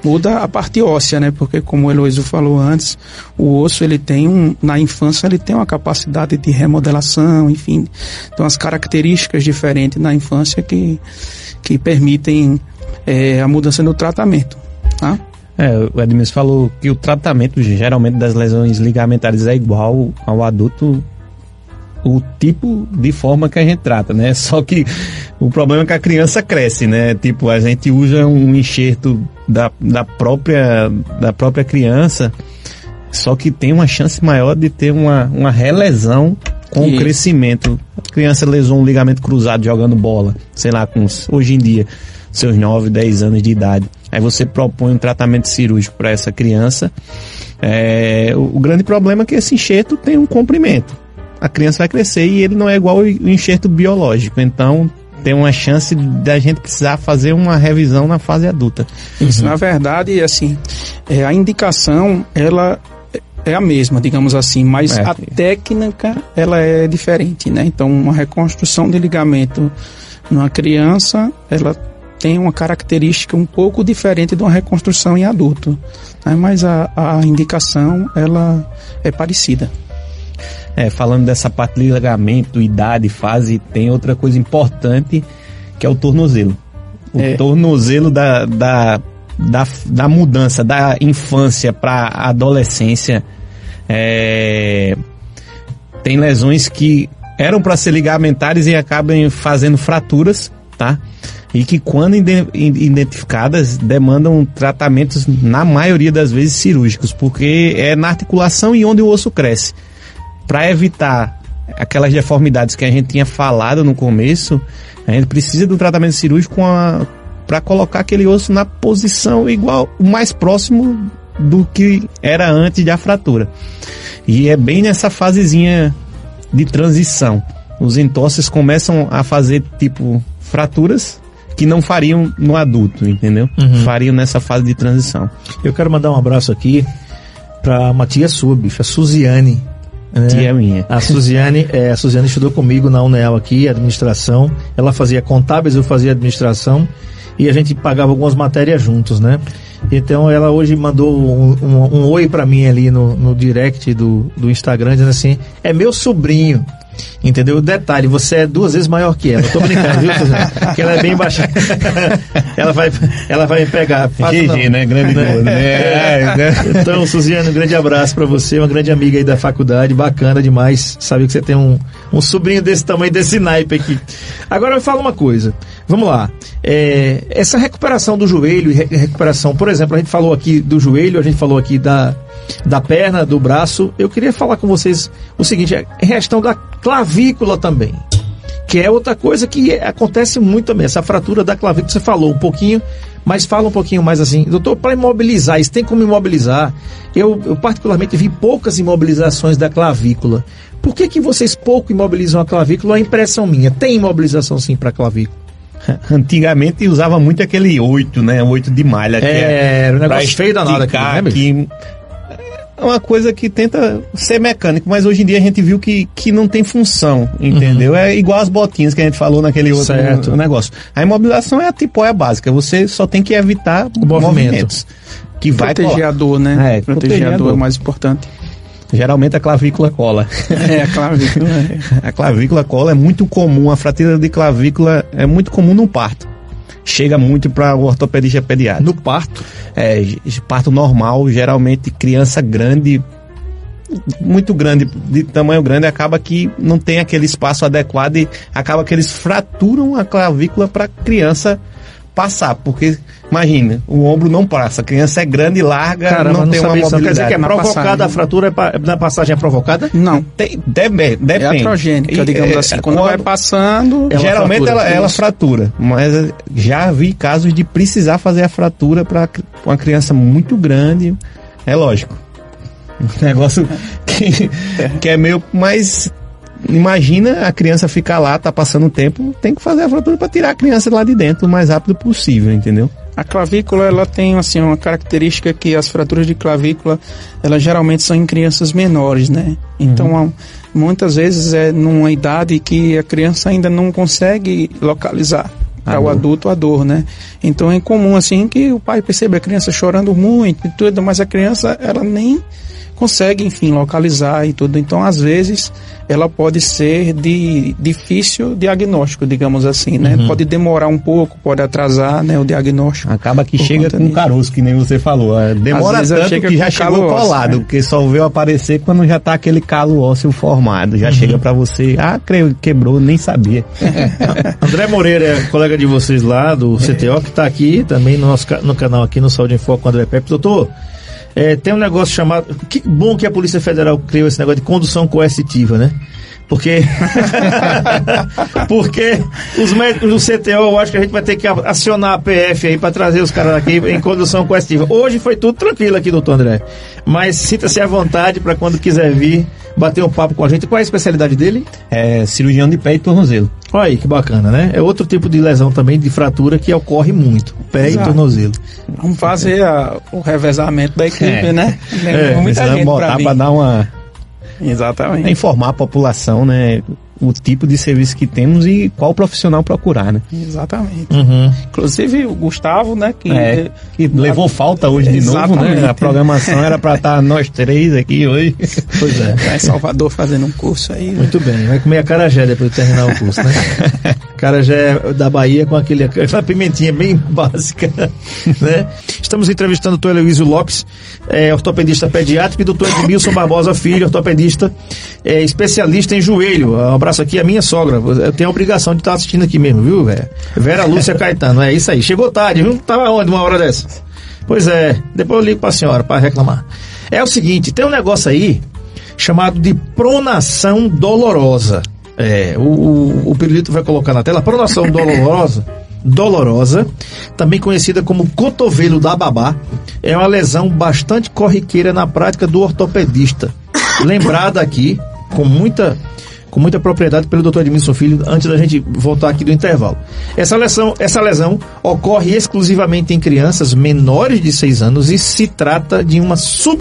Muda a parte óssea, né? Porque como o Heloísio falou antes, o osso, ele tem na infância, ele tem uma capacidade de remodelação, enfim. Então, as características diferentes na infância que permitem a mudança no tratamento, tá? O Edmilson falou que o tratamento geralmente das lesões ligamentares é igual ao adulto, o tipo de forma que a gente trata, né? Só que o problema é que a criança cresce, né? Tipo, a gente usa um enxerto da própria criança, só que tem uma chance maior de ter uma relesão com o crescimento. A criança lesou um ligamento cruzado jogando bola, sei lá, hoje em dia, seus 9, 10 anos de idade. Aí você propõe um tratamento cirúrgico para essa criança. O grande problema é que esse enxerto tem um comprimento. A criança vai crescer e ele não é igual ao enxerto biológico. Então, tem uma chance da gente precisar fazer uma revisão na fase adulta. Isso, na verdade, assim, a indicação, ela é a mesma, digamos assim, mas a técnica, ela é diferente, né? Então, uma reconstrução de ligamento numa criança, ela tem uma característica um pouco diferente de uma reconstrução em adulto, né? Mas a indicação, ela é parecida. Falando dessa parte de ligamento, idade, fase, tem outra coisa importante, que é o tornozelo. O tornozelo da mudança da infância para a adolescência, tem lesões que eram para ser ligamentares e acabam fazendo fraturas, tá? E que, quando identificadas, demandam tratamentos, na maioria das vezes, cirúrgicos, porque é na articulação e onde o osso cresce. Para evitar aquelas deformidades que a gente tinha falado no começo, a gente precisa de um tratamento cirúrgico para colocar aquele osso na posição igual, o mais próximo do que era antes da fratura. E é bem nessa fasezinha de transição. Os entorses começam a fazer, tipo, fraturas que não fariam no adulto, entendeu? Fariam nessa fase de transição. Eu quero mandar um abraço aqui para uma tia sua, bicho, a Suziane. Tia minha. A Suziane estudou comigo na UNEL aqui, administração. Ela fazia contábeis, eu fazia administração, e a gente pagava algumas matérias juntos, né? Então ela hoje mandou um oi pra mim ali no direct do Instagram, dizendo assim: é meu sobrinho. Entendeu? Detalhe, você é 2 vezes maior que ela. Eu tô brincando, viu? Porque ela é bem baixa. ela vai me pegar. GG, né? Grande gol, né? Então, Suziane, um grande abraço pra você, uma grande amiga aí da faculdade, bacana demais. Sabe que você tem um sobrinho desse tamanho, desse naipe aqui. Agora me fala uma coisa. Vamos lá. Essa recuperação do joelho e recuperação, por exemplo, a gente falou aqui do joelho, a gente falou aqui da perna, do braço. Eu queria falar com vocês o seguinte, a questão da clavícula também, que é outra coisa que acontece muito também, essa fratura da clavícula. Você falou um pouquinho, mas fala um pouquinho mais assim, doutor, para imobilizar, isso tem como imobilizar? Eu particularmente vi poucas imobilizações da clavícula. Por que vocês pouco imobilizam a clavícula? É a impressão minha, tem imobilização sim para a clavícula. Antigamente usava muito aquele 8, né? 8 de malha. Era um negócio feio danado aqui, né, é uma coisa que tenta ser mecânico, mas hoje em dia a gente viu que não tem função, entendeu? É igual as botinhas que a gente falou naquele outro negócio. A imobilização é a tipóia básica, você só tem que evitar movimentos. Que vai proteger a dor, né? Proteger a dor é o mais importante. Geralmente a clavícula cola. A clavícula. A clavícula cola é muito comum, a fratura de clavícula é muito comum no parto. Chega muito para o ortopedista pediátrico. No parto? Parto normal, geralmente criança grande, muito grande, de tamanho grande, acaba que não tem aquele espaço adequado e acaba que eles fraturam a clavícula para a criança passar, porque imagina, o ombro não passa, a criança é grande e larga. Caramba, não tem uma mobilidade. Quer dizer que é provocada a fratura, na passagem é provocada? Não. Depende. É atrogênica, digamos assim. Quando vai passando... Geralmente ela fratura, mas já vi casos de precisar fazer a fratura para uma criança muito grande. É lógico. Um negócio que é meio... Mas... Imagina a criança ficar lá, tá passando o tempo, tem que fazer a fratura para tirar a criança lá de dentro o mais rápido possível, entendeu? A clavícula, ela tem assim uma característica que as fraturas de clavícula, elas geralmente são em crianças menores, né? Então, muitas vezes é numa idade que a criança ainda não consegue localizar para o adulto a dor, né? Então é comum assim que o pai perceba a criança chorando muito e tudo, mas a criança ela nem consegue, enfim, localizar e tudo. Então, às vezes, ela pode ser de difícil diagnóstico, digamos assim, né? Pode demorar um pouco, pode atrasar, né, o diagnóstico. Acaba que chega com caroço, que nem você falou. Demora tanto que já chegou colado, porque só veio aparecer quando já tá aquele calo ósseo formado. Já chega pra você, quebrou, nem sabia. André Moreira é colega de vocês lá, do CTO, que tá aqui também no canal aqui no Saúde em Foco com o André Pepe. Doutor, tem um negócio chamado... Que bom que a Polícia Federal criou esse negócio de condução coercitiva, né? Porque os médicos do CTO, eu acho que a gente vai ter que acionar a PF aí para trazer os caras aqui em condução coercitiva. Hoje foi tudo tranquilo aqui, doutor André. Mas sinta-se à vontade para quando quiser vir bater um papo com a gente. Qual é a especialidade dele? É cirurgião de pé e tornozelo. Olha aí, que bacana, né? É outro tipo de lesão também, de fratura, que ocorre muito. Pé e tornozelo. Vamos fazer o revezamento da equipe, né? Muita gente para dar uma... Exatamente. Informar a população, né? O tipo de serviço que temos e qual profissional procurar, né? Exatamente. Inclusive o Gustavo, né? Que levou falta hoje de novo, né? A programação era para estar nós três aqui hoje. Pois é. Tá em Salvador fazendo um curso aí. Né? Muito bem. Vai comer acarajé depois de terminar o curso, né? Acarajé da Bahia com aquela pimentinha bem básica, né? Estamos entrevistando o Dr. Heloísio Lopes, ortopedista pediátrico, e o Dr. Edmilson Barbosa Filho, ortopedista especialista em joelho. Um abraço aqui à minha sogra. Eu tenho a obrigação de estar assistindo aqui mesmo, viu, velho? Vera Lúcia Caetano, é isso aí. Chegou tarde, viu? Tava onde uma hora dessa? Pois é, depois eu ligo pra senhora pra reclamar. É o seguinte, tem um negócio aí chamado de pronação dolorosa. O Pirulito vai colocar na tela. Pronação dolorosa, também conhecida como cotovelo da babá, é uma lesão bastante corriqueira na prática do ortopedista. Lembrada aqui, com muita propriedade pelo Dr. Edmilson Filho, antes da gente voltar aqui do intervalo. Essa lesão ocorre exclusivamente em crianças menores de 6 anos e se trata de uma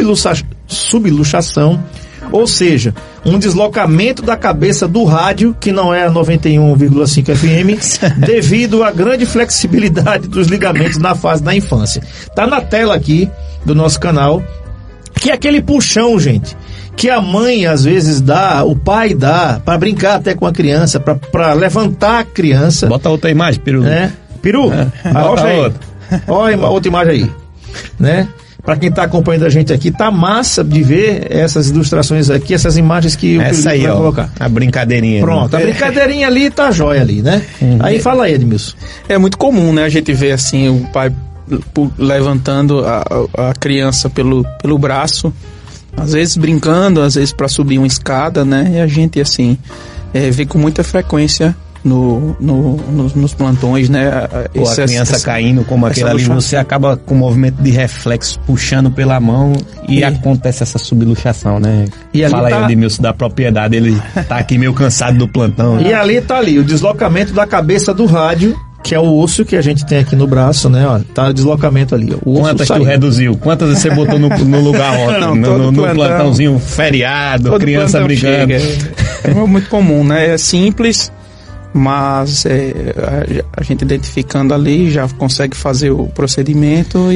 subluxação, ou seja, um deslocamento da cabeça do rádio, que não é a 91,5 FM, devido à grande flexibilidade dos ligamentos na fase da infância. Tá na tela aqui do nosso canal, que é aquele puxão, gente, que a mãe às vezes dá, o pai dá, para brincar até com a criança, para levantar a criança. Bota outra imagem, Peru. Peru, mostra aí. Olha outra imagem aí, né? Para quem está acompanhando a gente aqui, tá massa de ver essas ilustrações aqui, essas imagens que o Peru vai colocar. A brincadeirinha. Pronto, a brincadeirinha ali tá jóia ali, né? Aí fala aí, Edmilson. É muito comum, né? A gente vê assim, o pai levantando a criança pelo braço, às vezes brincando, às vezes para subir uma escada, né? E a gente, assim, vê com muita frequência nos plantões, né? Ou a criança caindo como aquele ali, você acaba com o movimento de reflexo puxando pela mão e acontece essa subluxação, né? E fala aí, Edmilson, da propriedade, ele tá aqui meio cansado do plantão. E ali tá ali, o deslocamento da cabeça do rádio, que é o osso que a gente tem aqui no braço, né? Ó, tá o deslocamento ali. Ó. Quantas tu reduziu? Quantas você botou no lugar ontem? No plantãozinho feriado, todo criança brigando. É muito comum, né? É simples, mas a gente identificando ali já consegue fazer o procedimento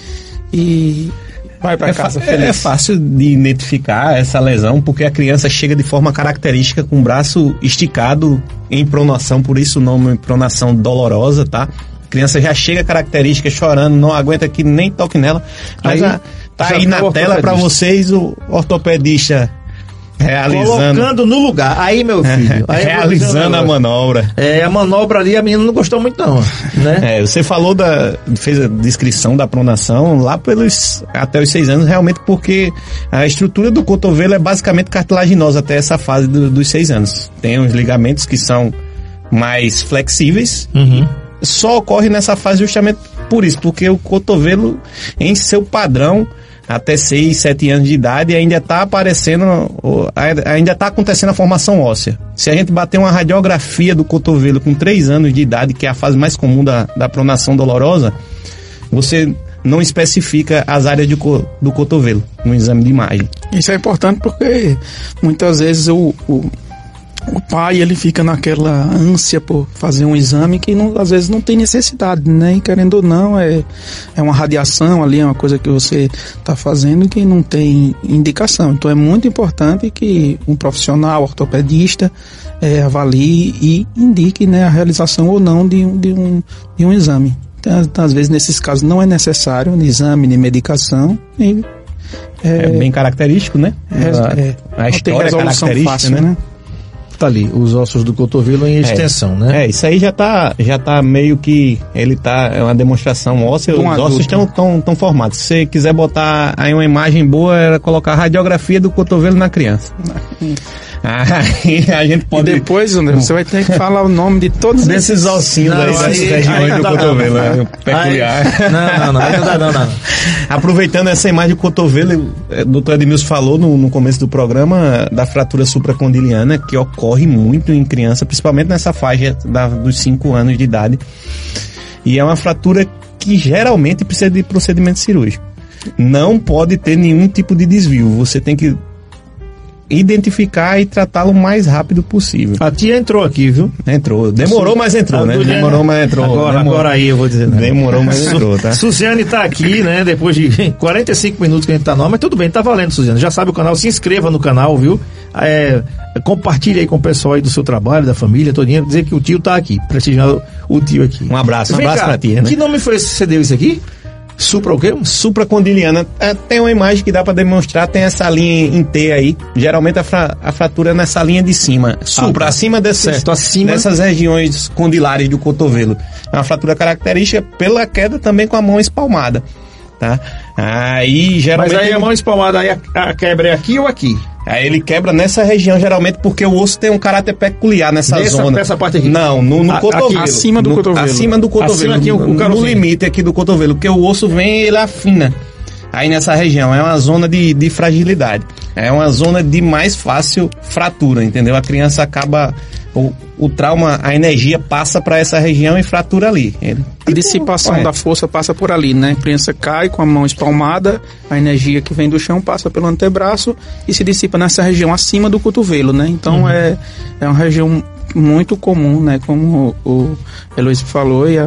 e vai para casa feliz. É fácil de identificar essa lesão porque a criança chega de forma característica com o braço esticado em pronação, por isso o nome pronação dolorosa, tá? A criança já chega característica chorando, não aguenta que nem toque nela. Aí tá aí na tela para vocês o ortopedista colocando no lugar. Aí, meu filho. Aí realizando a manobra. A manobra ali, a menina não gostou muito, não. Né? Você falou fez a descrição da pronação lá até os 6 anos, realmente porque a estrutura do cotovelo é basicamente cartilaginosa até essa fase dos 6 anos. Tem os ligamentos que são mais flexíveis. Só ocorre nessa fase justamente por isso, porque o cotovelo, em seu padrão, até 6, 7 anos de idade, ainda está acontecendo a formação óssea. Se a gente bater uma radiografia do cotovelo com 3 anos de idade, que é a fase mais comum da pronação dolorosa, você não especifica as áreas do cotovelo no exame de imagem. Isso é importante porque muitas vezes o pai, ele fica naquela ânsia por fazer um exame que às vezes não tem necessidade, né? E querendo ou não, é uma radiação ali, é uma coisa que você está fazendo que não tem indicação. Então é muito importante que um profissional ortopedista avalie e indique, né, a realização ou não de um exame. Então, às vezes, nesses casos, não é necessário um exame de medicação. É bem característico, né? A história é característica, fácil, né? Tá ali, os ossos do cotovelo em extensão, né? Isso aí já tá meio que, é uma demonstração óssea, os ossos estão formados. Se você quiser botar aí uma imagem boa, era colocar a radiografia do cotovelo na criança. Aí a gente pode... E depois, André, você vai ter que falar o nome de todos esses ossinhos aí, dessas regiões do cotovelo, peculiar. Não. Aproveitando essa imagem do cotovelo, o doutor Edmilson falou no começo do programa da fratura supracondiliana, que ocorre muito em criança, principalmente nessa faixa dos 5 anos de idade. E é uma fratura que geralmente precisa de procedimento cirúrgico. Não pode ter nenhum tipo de desvio. Você tem que identificar e tratá-lo o mais rápido possível. A tia entrou aqui, viu? Entrou. Demorou, mas entrou, né? Demorou, mas entrou. Agora aí eu vou dizer. Né? Demorou, mas entrou, tá? Suziane tá aqui, né? Depois de 45 minutos que a gente tá no ar, mas tudo bem, tá valendo, Suziane. Já sabe o canal, se inscreva no canal, viu? Compartilhe aí com o pessoal aí do seu trabalho, da família, todinha, dizer que o tio tá aqui, prestigiando o tio aqui. Um abraço pra tia, né? Que nome foi esse que você deu isso aqui? Supra o quê? Supracondiliana. Tem uma imagem que dá para demonstrar, tem essa linha em T aí. Geralmente a fratura é nessa linha de cima. Acima dessas regiões condilares do cotovelo. É uma fratura característica pela queda também com a mão espalmada. Tá? Aí geralmente. Mas aí a mão espalmada, aí a quebra é aqui ou aqui? Aí ele quebra nessa região, geralmente, porque o osso tem um caráter peculiar nessa zona. Nessa parte aqui? Não, no cotovelo. Aqui, acima do cotovelo. Acima do cotovelo. Acima aqui, no limite aqui do cotovelo, porque o osso vem e ele afina. Aí nessa região, é uma zona de fragilidade. É uma zona de mais fácil fratura, entendeu? A criança acaba... O trauma, a energia passa para essa região e fratura ali. A dissipação da força passa por ali, né? A criança cai com a mão espalmada, a energia que vem do chão passa pelo antebraço e se dissipa nessa região acima do cotovelo, né? Então é uma região muito comum, né? Como o Heloísio falou, e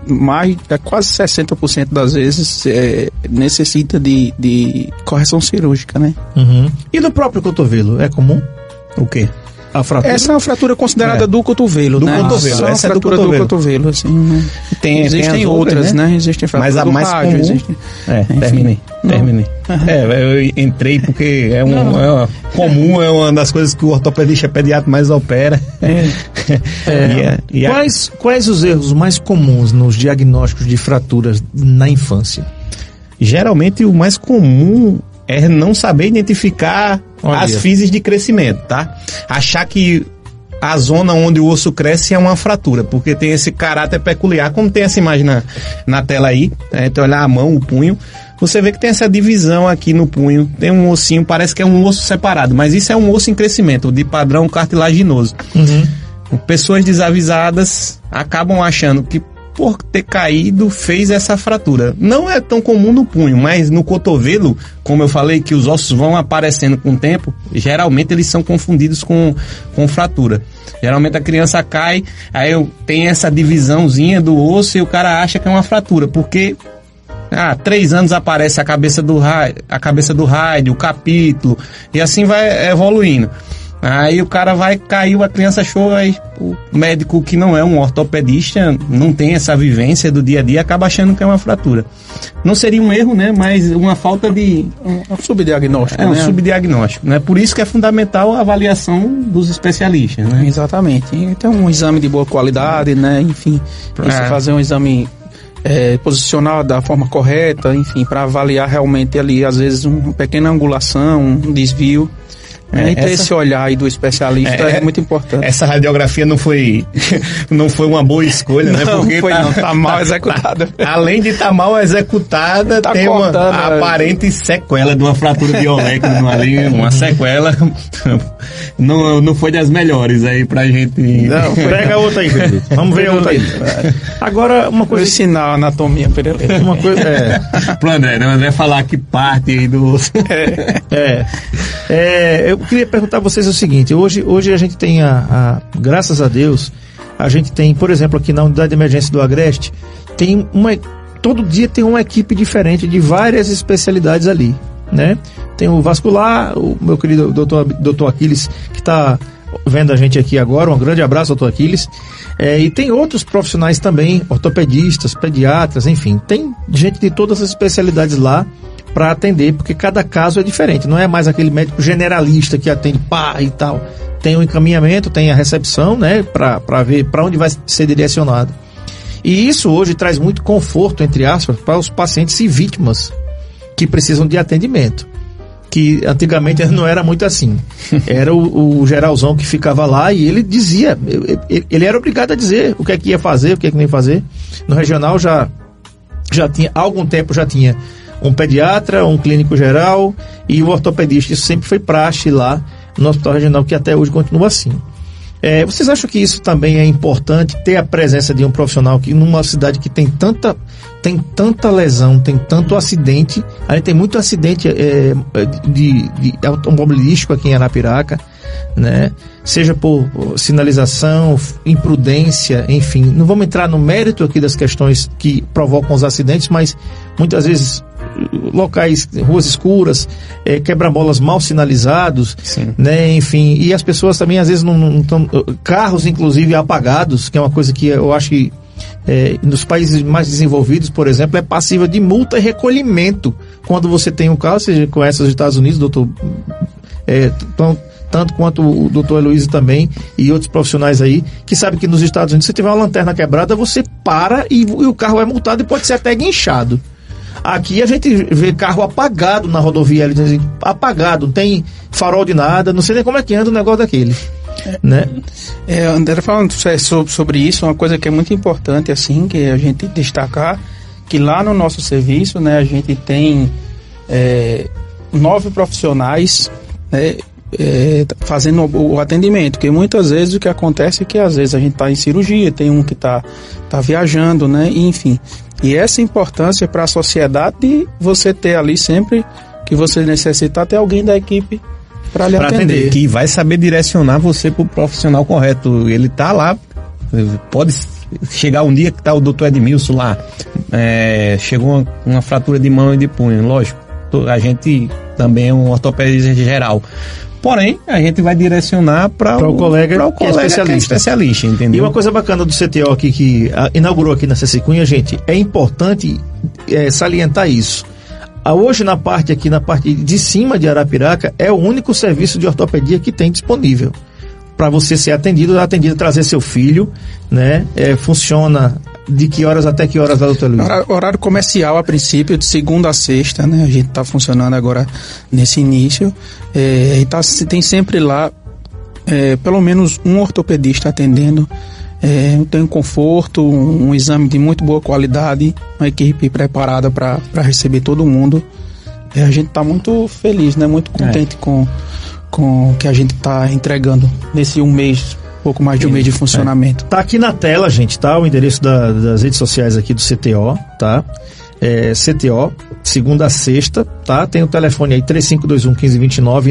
quase 60% das vezes necessita de correção cirúrgica, né? E no próprio cotovelo, é comum? O quê? Essa é uma fratura considerada do cotovelo, né? Cotovelo. Essa é a fratura do cotovelo, assim, né? Existem outras, né? Existem fraturas do rádio, existem... Terminei. Eu entrei porque comum, é uma das coisas que o ortopedista pediatra mais opera. Quais os erros mais comuns nos diagnósticos de fraturas na infância? Geralmente o mais comum é não saber identificar as fases de crescimento, tá? Achar que a zona onde o osso cresce é uma fratura, porque tem esse caráter peculiar, como tem essa imagem na tela aí, então olhar a mão, o punho, você vê que tem essa divisão aqui no punho, tem um ossinho, parece que é um osso separado, mas isso é um osso em crescimento, de padrão cartilaginoso. Pessoas desavisadas acabam achando que por ter caído, fez essa fratura. Não é tão comum no punho, mas no cotovelo, como eu falei, que os ossos vão aparecendo com o tempo, geralmente eles são confundidos com fratura. Geralmente a criança cai, aí tem essa divisãozinha do osso e o cara acha que é uma fratura, porque 3 anos aparece a cabeça do rádio, o capítulo, e assim vai evoluindo. Aí o cara caiu, a criança achou, aí o médico que não é um ortopedista, não tem essa vivência do dia a dia, acaba achando que é uma fratura. Não seria um erro, né? Mas uma falta de... um subdiagnóstico, um subdiagnóstico, né? Por isso que é fundamental a avaliação dos especialistas, né? Exatamente. Então um exame de boa qualidade, né? Enfim, você fazer um exame... posicionar da forma correta, enfim, para avaliar realmente ali, às vezes, uma pequena angulação, um desvio. E ter esse olhar aí do especialista é muito importante. Essa radiografia não foi uma boa escolha, né? Porque tá mal executada. Além de estar mal executada, tem uma aparente sequela de uma fratura biométrica ali, uma sequela. Não foi das melhores aí pra gente. Não, pega outra aí, Felipe. Vamos ver outra aí. Agora, uma coisa. Vou ensinar a anatomia para ele. Uma coisa. Pro André, né? O André falar que parte aí do osso. eu queria perguntar a vocês o seguinte, hoje a gente tem graças a Deus, a gente tem, por exemplo, aqui na unidade de emergência do Agreste, todo dia tem uma equipe diferente de várias especialidades ali, né? Tem o vascular, o meu querido doutor Aquiles, que está vendo a gente aqui agora, um grande abraço, doutor Aquiles, e tem outros profissionais também, ortopedistas, pediatras, enfim, tem gente de todas as especialidades lá para atender, porque cada caso é diferente, não é mais aquele médico generalista que atende e tal, tem o encaminhamento, tem a recepção, né, para ver para onde vai ser direcionado. E isso hoje traz muito conforto, entre aspas, para os pacientes e vítimas que precisam de atendimento. Que antigamente não era muito assim. Era o geralzão que ficava lá e ele dizia, ele era obrigado a dizer o que é que ia fazer, o que é que não ia fazer. No regional já tinha, há algum tempo já tinha um pediatra, um clínico geral e o ortopedista. Isso sempre foi praxe lá no hospital regional, que até hoje continua assim. Vocês acham que isso também é importante, ter a presença de um profissional que numa cidade que tem tanta lesão, tem tanto acidente, aí tem muito acidente de automobilístico aqui em Arapiraca, né? Seja por sinalização, imprudência, enfim, não vamos entrar no mérito aqui das questões que provocam os acidentes, mas muitas vezes locais, ruas escuras, quebra-molas mal sinalizados, né? Enfim, e as pessoas também às vezes não estão, carros inclusive apagados, que é uma coisa que eu acho que nos países mais desenvolvidos, por exemplo, é passível de multa e recolhimento quando você tem um carro. Você conhece os Estados Unidos, doutor, tanto quanto o doutor Heloísio também e outros profissionais aí, que sabem que nos Estados Unidos, se tiver uma lanterna quebrada, você para e o carro é multado e pode ser até guinchado. Aqui a gente vê carro apagado na rodovia, apagado, não tem farol de nada, não sei nem como é que anda o negócio daquele. Né? André, falando sobre isso, uma coisa que é muito importante, assim, que a gente destacar, que lá no nosso serviço, né, a gente tem 9 profissionais, né, fazendo o atendimento, porque muitas vezes o que acontece é que às vezes a gente está em cirurgia, tem um que está viajando, né, e, enfim, e essa importância para a sociedade de você ter ali sempre que você necessitar ter alguém da equipe para lhe atender. Que vai saber direcionar você para o profissional correto. Ele tá lá, pode chegar um dia que tá o doutor Edmilson lá, chegou uma fratura de mão e de punho, lógico, a gente também é um ortopedista geral. Porém, a gente vai direcionar para o colega que é especialista, entendeu? E uma coisa bacana do CTO aqui, que inaugurou aqui na CC Cunha, gente, é importante salientar isso. Hoje, na parte de cima de Arapiraca, é o único serviço de ortopedia que tem disponível para você ser atendido, trazer seu filho, né? Funciona de que horas até que horas, doutor Luiz? Horário comercial, a princípio, de segunda a sexta, né? A gente está funcionando agora nesse início. Tem sempre lá pelo menos um ortopedista atendendo. Tem um conforto, um exame de muito boa qualidade, uma equipe preparada para receber todo mundo. A gente está muito feliz, né? Muito contente com o que a gente está entregando nesse pouco mais de um mês de funcionamento. Tá aqui na tela, gente, tá? O endereço das redes sociais aqui do CTO, tá? CTO, segunda a sexta, tá? Tem o telefone aí, 3521-1529,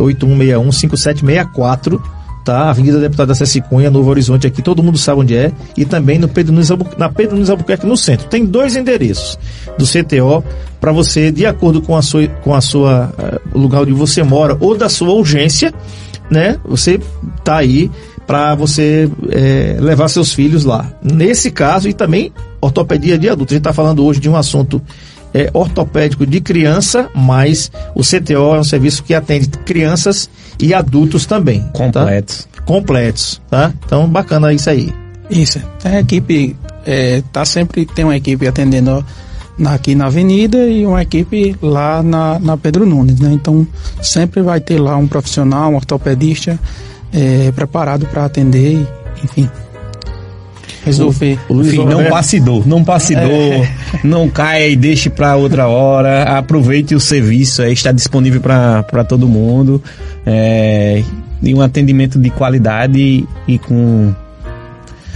98161-5764, tá? Avenida Deputada Ceci Cunha, Novo Horizonte aqui, todo mundo sabe onde é, e também no na Pedro Nunes Albuquerque, no centro. Tem 2 endereços do CTO para você, de acordo com a sua o lugar onde você mora ou da sua urgência, né? Você tá aí para você levar seus filhos lá. Nesse caso, e também ortopedia de adulto. A gente está falando hoje de um assunto ortopédico de criança, mas o CTO é um serviço que atende crianças e adultos também. Completos. Tá? Completos, tá? Então, bacana isso aí. Isso. A equipe tem uma equipe atendendo aqui na avenida e uma equipe lá na Pedro Nunes, né? Então, sempre vai ter lá um profissional, um ortopedista preparado para atender, enfim, resolver. Enfim, não passe dor, não caia e deixe para outra hora, aproveite o serviço, está disponível para todo mundo, e um atendimento de qualidade e com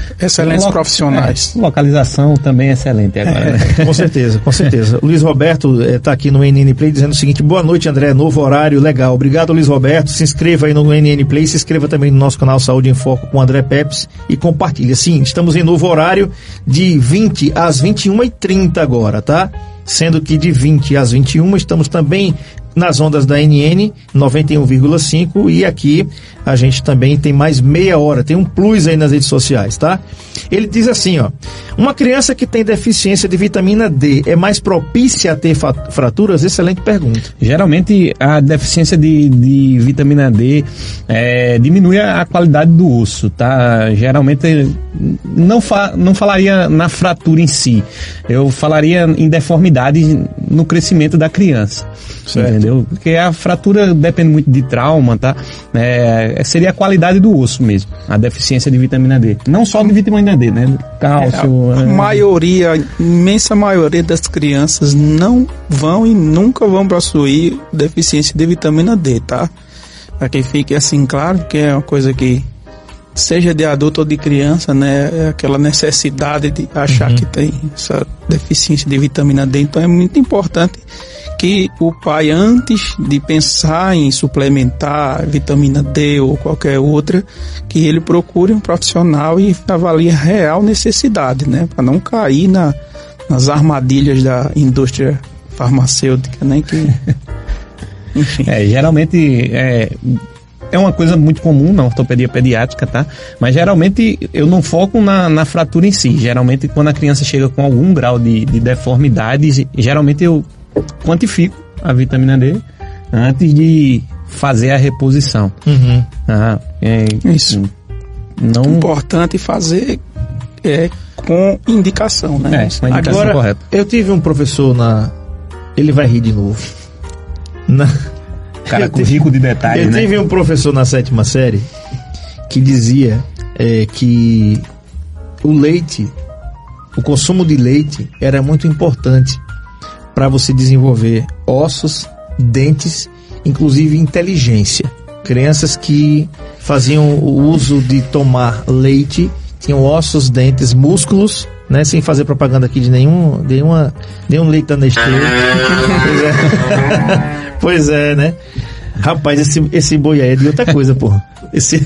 Excelentes profissionais. Localização também excelente agora. Né? Com certeza, com certeza. O Luiz Roberto está aqui no NN Play dizendo o seguinte: boa noite, André, novo horário, legal. Obrigado, Luiz Roberto. Se inscreva aí no NN Play, se inscreva também no nosso canal Saúde em Foco com o André Pepes e compartilha. Sim, estamos em novo horário de 20 às 21h30 agora, tá? Sendo que de 20 às 21 estamos também nas ondas da NN 91,5 e aqui a gente também tem mais meia hora, tem um plus aí nas redes sociais, tá? Ele diz assim, ó: uma criança que tem deficiência de vitamina D é mais propícia a ter fraturas? Excelente pergunta. Geralmente a deficiência de vitamina D diminui a qualidade do osso, tá? Geralmente não falaria na fratura em si, eu falaria em deformidade no crescimento da criança. Certo. Entendeu? Porque a fratura depende muito de trauma, tá? Seria a qualidade do osso mesmo, a deficiência de vitamina D. Não só de vitamina D, né? Cálcio. A imensa maioria das crianças não vão e nunca vão possuir deficiência de vitamina D, tá? Para que fique assim claro, que é uma coisa que, seja de adulto ou de criança, né? É aquela necessidade de achar que tem essa deficiência de vitamina D. Então é muito importante que o pai, antes de pensar em suplementar vitamina D ou qualquer outra, que ele procure um profissional e avalie a real necessidade, né? Para não cair nas armadilhas da indústria farmacêutica, né? Que, enfim. Geralmente é uma coisa muito comum na ortopedia pediátrica, tá? Mas geralmente eu não foco na fratura em si. Geralmente quando a criança chega com algum grau de deformidade, geralmente eu quantifico a vitamina D antes de fazer a reposição. Isso. Não... Importante fazer com indicação, né? Com a indicação agora, correta. Eu tive um professor ele vai rir de novo. Cara, rico de detalhes, né? Eu tive um professor na 7ª série que dizia que o consumo de leite era muito importante para você desenvolver ossos, dentes, inclusive inteligência. Crianças que faziam o uso de tomar leite tinham ossos, dentes, músculos, né? Sem fazer propaganda aqui de nenhum leite da Nestlé. Pois é, né? Rapaz, esse boi aí é de outra coisa, porra. Esse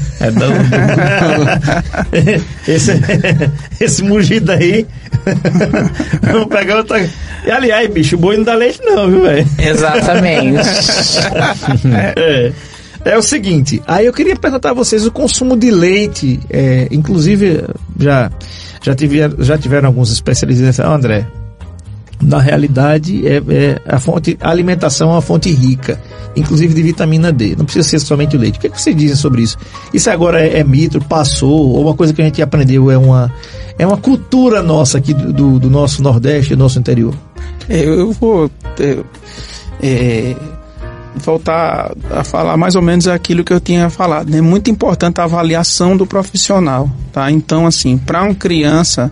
mugido aí. Vamos pegar outra. E, aliás, bicho, o boi não dá leite não, viu, velho? Exatamente. É o seguinte, aí eu queria perguntar a vocês o consumo de leite, inclusive já tiveram alguns especialistas, André, na realidade a alimentação é uma fonte rica, inclusive de vitamina D, não precisa ser somente o leite. O que vocês dizem sobre isso? Isso agora é mito, passou, ou uma coisa que a gente aprendeu, é uma cultura nossa aqui do nosso Nordeste, do nosso interior? Eu vou voltar a falar mais ou menos aquilo que eu tinha falado. É muito importante a avaliação do profissional, tá? Então, assim, para uma criança,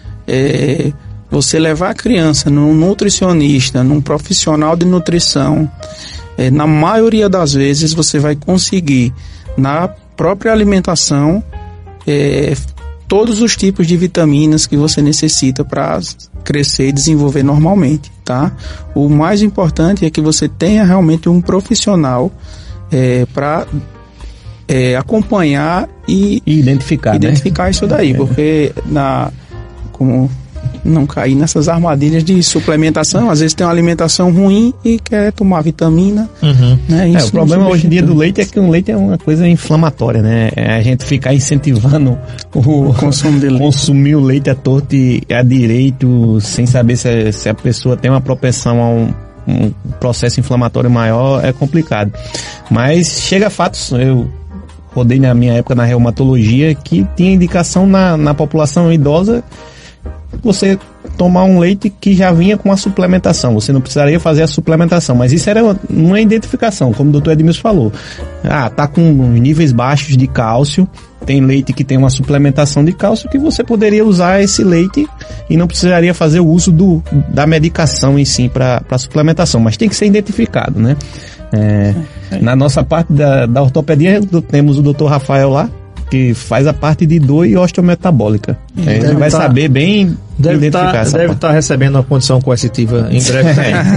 você levar a criança num nutricionista, num profissional de nutrição, na maioria das vezes você vai conseguir, na própria alimentação, todos os tipos de vitaminas que você necessita para crescer e desenvolver normalmente, tá? O mais importante é que você tenha realmente um profissional para acompanhar e identificar isso daí, porque como não cair nessas armadilhas de suplementação, às vezes tem uma alimentação ruim e quer tomar vitamina, né? Isso o problema hoje em dia do leite é que o leite é uma coisa inflamatória, né? A gente ficar incentivando o consumo de leite. Consumir o leite à torta e à direito, sem saber se a pessoa tem uma propensão a um processo inflamatório maior, é complicado. Mas chega a fatos, eu rodei na minha época na reumatologia, que tinha indicação na população idosa você tomar um leite que já vinha com a suplementação. Você não precisaria fazer a suplementação, mas isso era uma identificação, como o doutor Edmilson falou. Tá com níveis baixos de cálcio, tem leite que tem uma suplementação de cálcio, que você poderia usar esse leite e não precisaria fazer o uso da medicação em si para suplementação, mas tem que ser identificado, né? Na nossa parte da ortopedia, temos o doutor Rafael lá, que faz a parte de dor e osteometabólica. Ele vai saber bem identificar essa Deve estar recebendo uma condição coercitiva em breve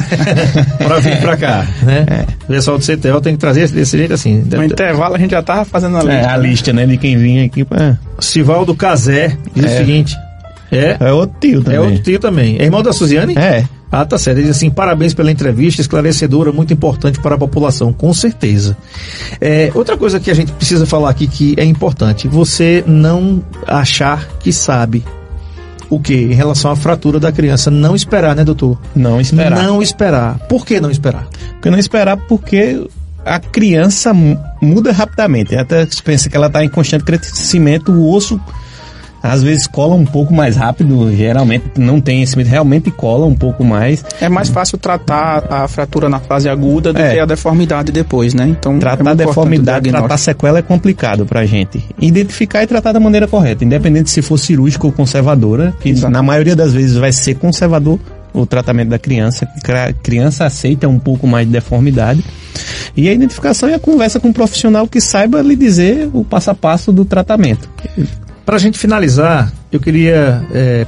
para vir para cá, né? O pessoal do CTO tem que trazer desse jeito assim. No intervalo a gente já estava fazendo a lista, né, de quem vinha aqui para... Sivaldo Cazé diz o seguinte... É outro tio também. É outro tio também. É irmão da Suziane? É. Ah, tá certo. Ele diz assim, parabéns pela entrevista, esclarecedora, muito importante para a população, com certeza. Outra coisa que a gente precisa falar aqui que é importante, você não achar que sabe o que em relação à fratura da criança, não esperar, né, doutor? Não esperar. Não esperar. Por que não esperar? Porque não esperar porque a criança muda rapidamente. Até se pensa que ela está em constante crescimento, o osso às vezes cola um pouco mais rápido, geralmente não tem esse medo, realmente cola um pouco mais. É mais fácil tratar a fratura na fase aguda do que a deformidade depois, né? Então, tratar a deformidade, tratar a sequela é complicado pra gente. Identificar e tratar da maneira correta, independente se for cirúrgico ou conservadora, que na maioria das vezes vai ser conservador o tratamento da criança. A criança aceita um pouco mais de deformidade. E a identificação e a conversa com um profissional que saiba lhe dizer o passo a passo do tratamento. Para a gente finalizar, eu queria...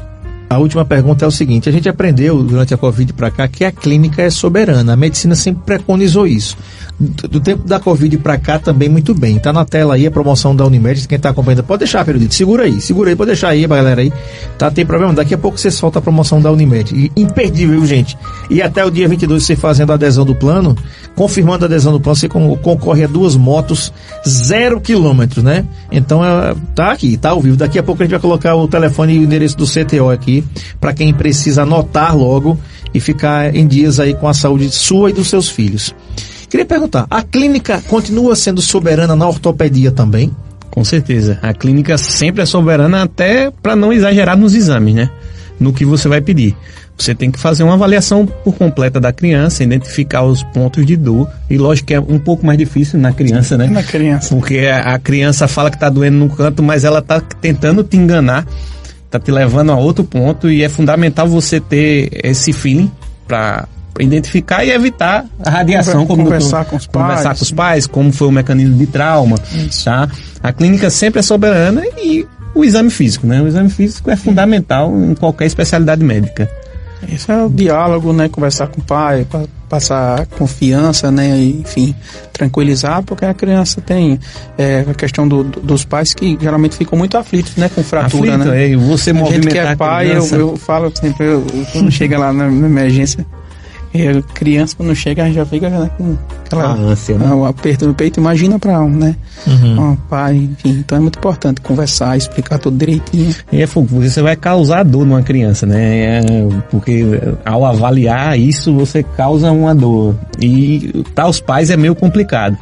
a última pergunta é o seguinte, a gente aprendeu durante a Covid para cá que a clínica é soberana, a medicina sempre preconizou isso. Do tempo da Covid para cá também muito bem. Tá na tela aí a promoção da Unimed, quem tá acompanhando, pode deixar, Perudito, segura aí, pode deixar aí, galera aí. Tá, tem problema, daqui a pouco você solta a promoção da Unimed. E, imperdível, gente. E até o dia 22 você fazendo a adesão do plano, confirmando a adesão do plano, você concorre a 2 motos 0 km, né? Então, tá aqui, tá ao vivo. Daqui a pouco a gente vai colocar o telefone e o endereço do CTO aqui, para quem precisa anotar logo e ficar em dias aí com a saúde sua e dos seus filhos. Queria perguntar, a clínica continua sendo soberana na ortopedia também? Com certeza. A clínica sempre é soberana, até para não exagerar nos exames, né? No que você vai pedir. Você tem que fazer uma avaliação por completa da criança, identificar os pontos de dor. E lógico que é um pouco mais difícil na criança, né? Na criança. Porque a criança fala que está doendo num canto, mas ela está tentando te enganar, está te levando a outro ponto. E é fundamental você ter esse feeling para identificar e evitar a radiação, conversar com os pais, como foi o mecanismo de trauma, tá? A clínica sempre é soberana e o exame físico, né? O exame físico é fundamental em qualquer especialidade médica. Isso é o diálogo, né? Conversar com o pai, passar confiança, né? E, enfim, tranquilizar, porque a criança tem a questão dos pais que geralmente ficam muito aflitos, né? Com fratura, né? E você movimentar que é pai, eu falo sempre, quando chega lá na emergência, a criança quando chega já fica, né, com aquela ânsia, né? Um aperto no peito, imagina para né? Um pai, enfim, então é muito importante conversar, explicar tudo direitinho. E você vai causar dor numa criança, né? Porque ao avaliar isso você causa uma dor e para os pais é meio complicado.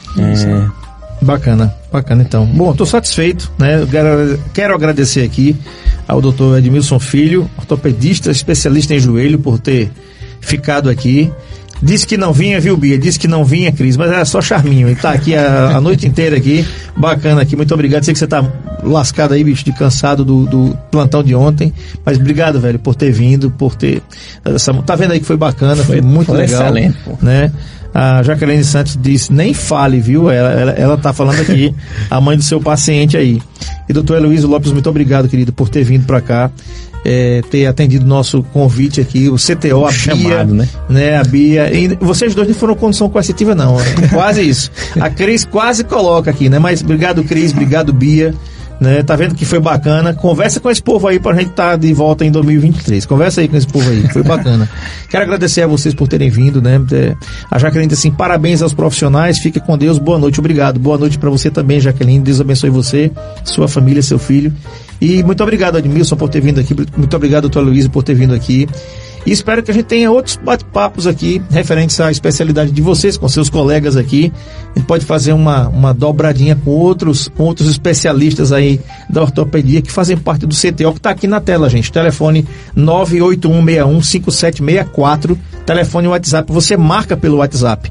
Bacana então. Bom, estou satisfeito, né? Quero agradecer aqui ao Dr. Edmilson Filho, ortopedista, especialista em joelho, por ter ficado aqui. Disse que não vinha, viu, Bia? Disse que não vinha, Cris, mas era só charminho. Ele tá aqui a noite inteira aqui. Bacana aqui, muito obrigado. Sei que você tá lascado aí, bicho, de cansado do plantão de ontem. Mas obrigado, velho, por ter vindo, por ter... Tá vendo aí que foi bacana, foi muito legal. Excelente, né? A Jaqueline Santos disse, nem fale, viu? Ela tá falando aqui, a mãe do seu paciente aí. E doutor Heloísio Lopes, muito obrigado, querido, por ter vindo para cá. Ter atendido o nosso convite aqui, o CTO, a chamado, Bia, né? A Bia, e vocês dois não foram condição coercitiva não, quase isso. A Cris quase coloca aqui, né? Mas obrigado, Cris, obrigado, Bia, né? Tá vendo que foi bacana? Conversa com esse povo aí pra gente estar de volta em 2023. Conversa aí com esse povo aí, foi bacana. Quero agradecer a vocês por terem vindo, né? A Jaqueline disse assim, parabéns aos profissionais, fique com Deus, boa noite, obrigado. Boa noite pra você também, Jaqueline, Deus abençoe você, sua família, seu filho. E muito obrigado, Edmilson, por ter vindo aqui. Muito obrigado, doutor Luiz, por ter vindo aqui. E espero que a gente tenha outros bate-papos aqui referentes à especialidade de vocês, com seus colegas aqui. A gente pode fazer uma dobradinha com outros especialistas aí da ortopedia que fazem parte do CTO, que está aqui na tela, gente. Telefone 981615764. Telefone WhatsApp, você marca pelo WhatsApp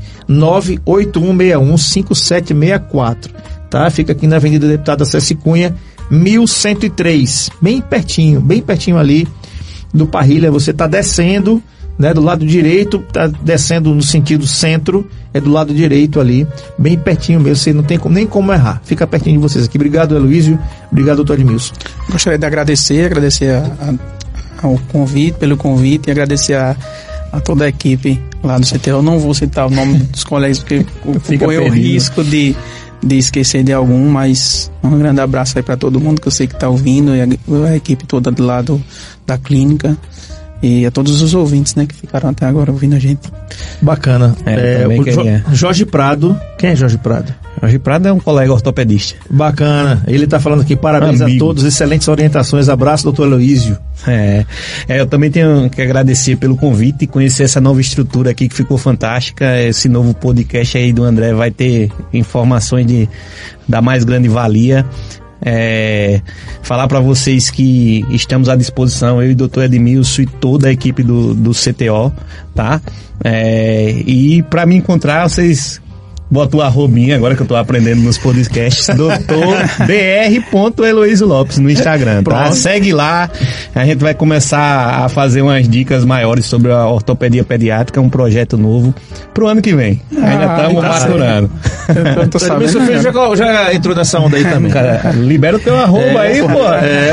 981615764. Tá? Fica aqui na Avenida Deputada Ceci Cunha, 1103, bem pertinho ali do Parrilha. Você está descendo, né, do lado direito, está descendo no sentido centro é do lado direito ali, bem pertinho mesmo, você não tem nem como errar. Fica pertinho de vocês aqui. Obrigado, Heloísio. Obrigado, doutor Edmilson. Gostaria de agradecer ao convite, pelo convite, e agradecer a toda a equipe lá do CTO. Eu não vou citar o nome dos colegas, porque corre o risco de esquecer de algum, mas um grande abraço aí para todo mundo que eu sei que está ouvindo, e a equipe toda do lado da clínica, e a todos os ouvintes, né, que ficaram até agora ouvindo a gente. Bacana. Jorge Prado. Quem é Jorge Prado? Jorge Prado é um colega ortopedista. Bacana. Ele está falando aqui, parabéns a todos, excelentes orientações. Abraço, doutor Heloísio. Eu também tenho que agradecer pelo convite e conhecer essa nova estrutura aqui que ficou fantástica. Esse novo podcast aí do André vai ter informações da mais grande valia. Falar para vocês que estamos à disposição, eu e o Dr. Edmilson e toda a equipe do CTO, tá? E para me encontrar, vocês botam o arrobinha, agora que eu tô aprendendo nos podcasts, dr.br.Heloísio Lopes no Instagram, tá? Segue lá, a gente vai começar a fazer umas dicas maiores sobre a ortopedia pediátrica, um projeto novo pro ano que vem. Ainda estamos maturando. Eu tô sabendo. Seu filho já entrou nessa onda aí também. Cara, libera o teu arroba aí, pô.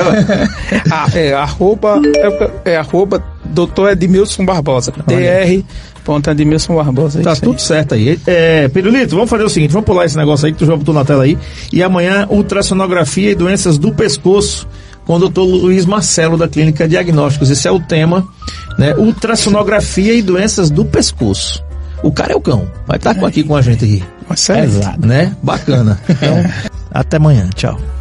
Arroba Dr. Edmilson Barbosa. Edmilson Barbosa. Tá tudo certo aí. Pirulito, vamos fazer o seguinte, vamos pular esse negócio aí que tu já botou na tela aí. E amanhã, ultrassonografia e doenças do pescoço com o Dr. Luiz Marcelo da Clínica Diagnósticos. Esse é o tema, né? Ultrassonografia e doenças do pescoço. O cara é o cão. Vai estar aqui com a gente aqui. Exato. Né? Bacana. Então, até amanhã. Tchau.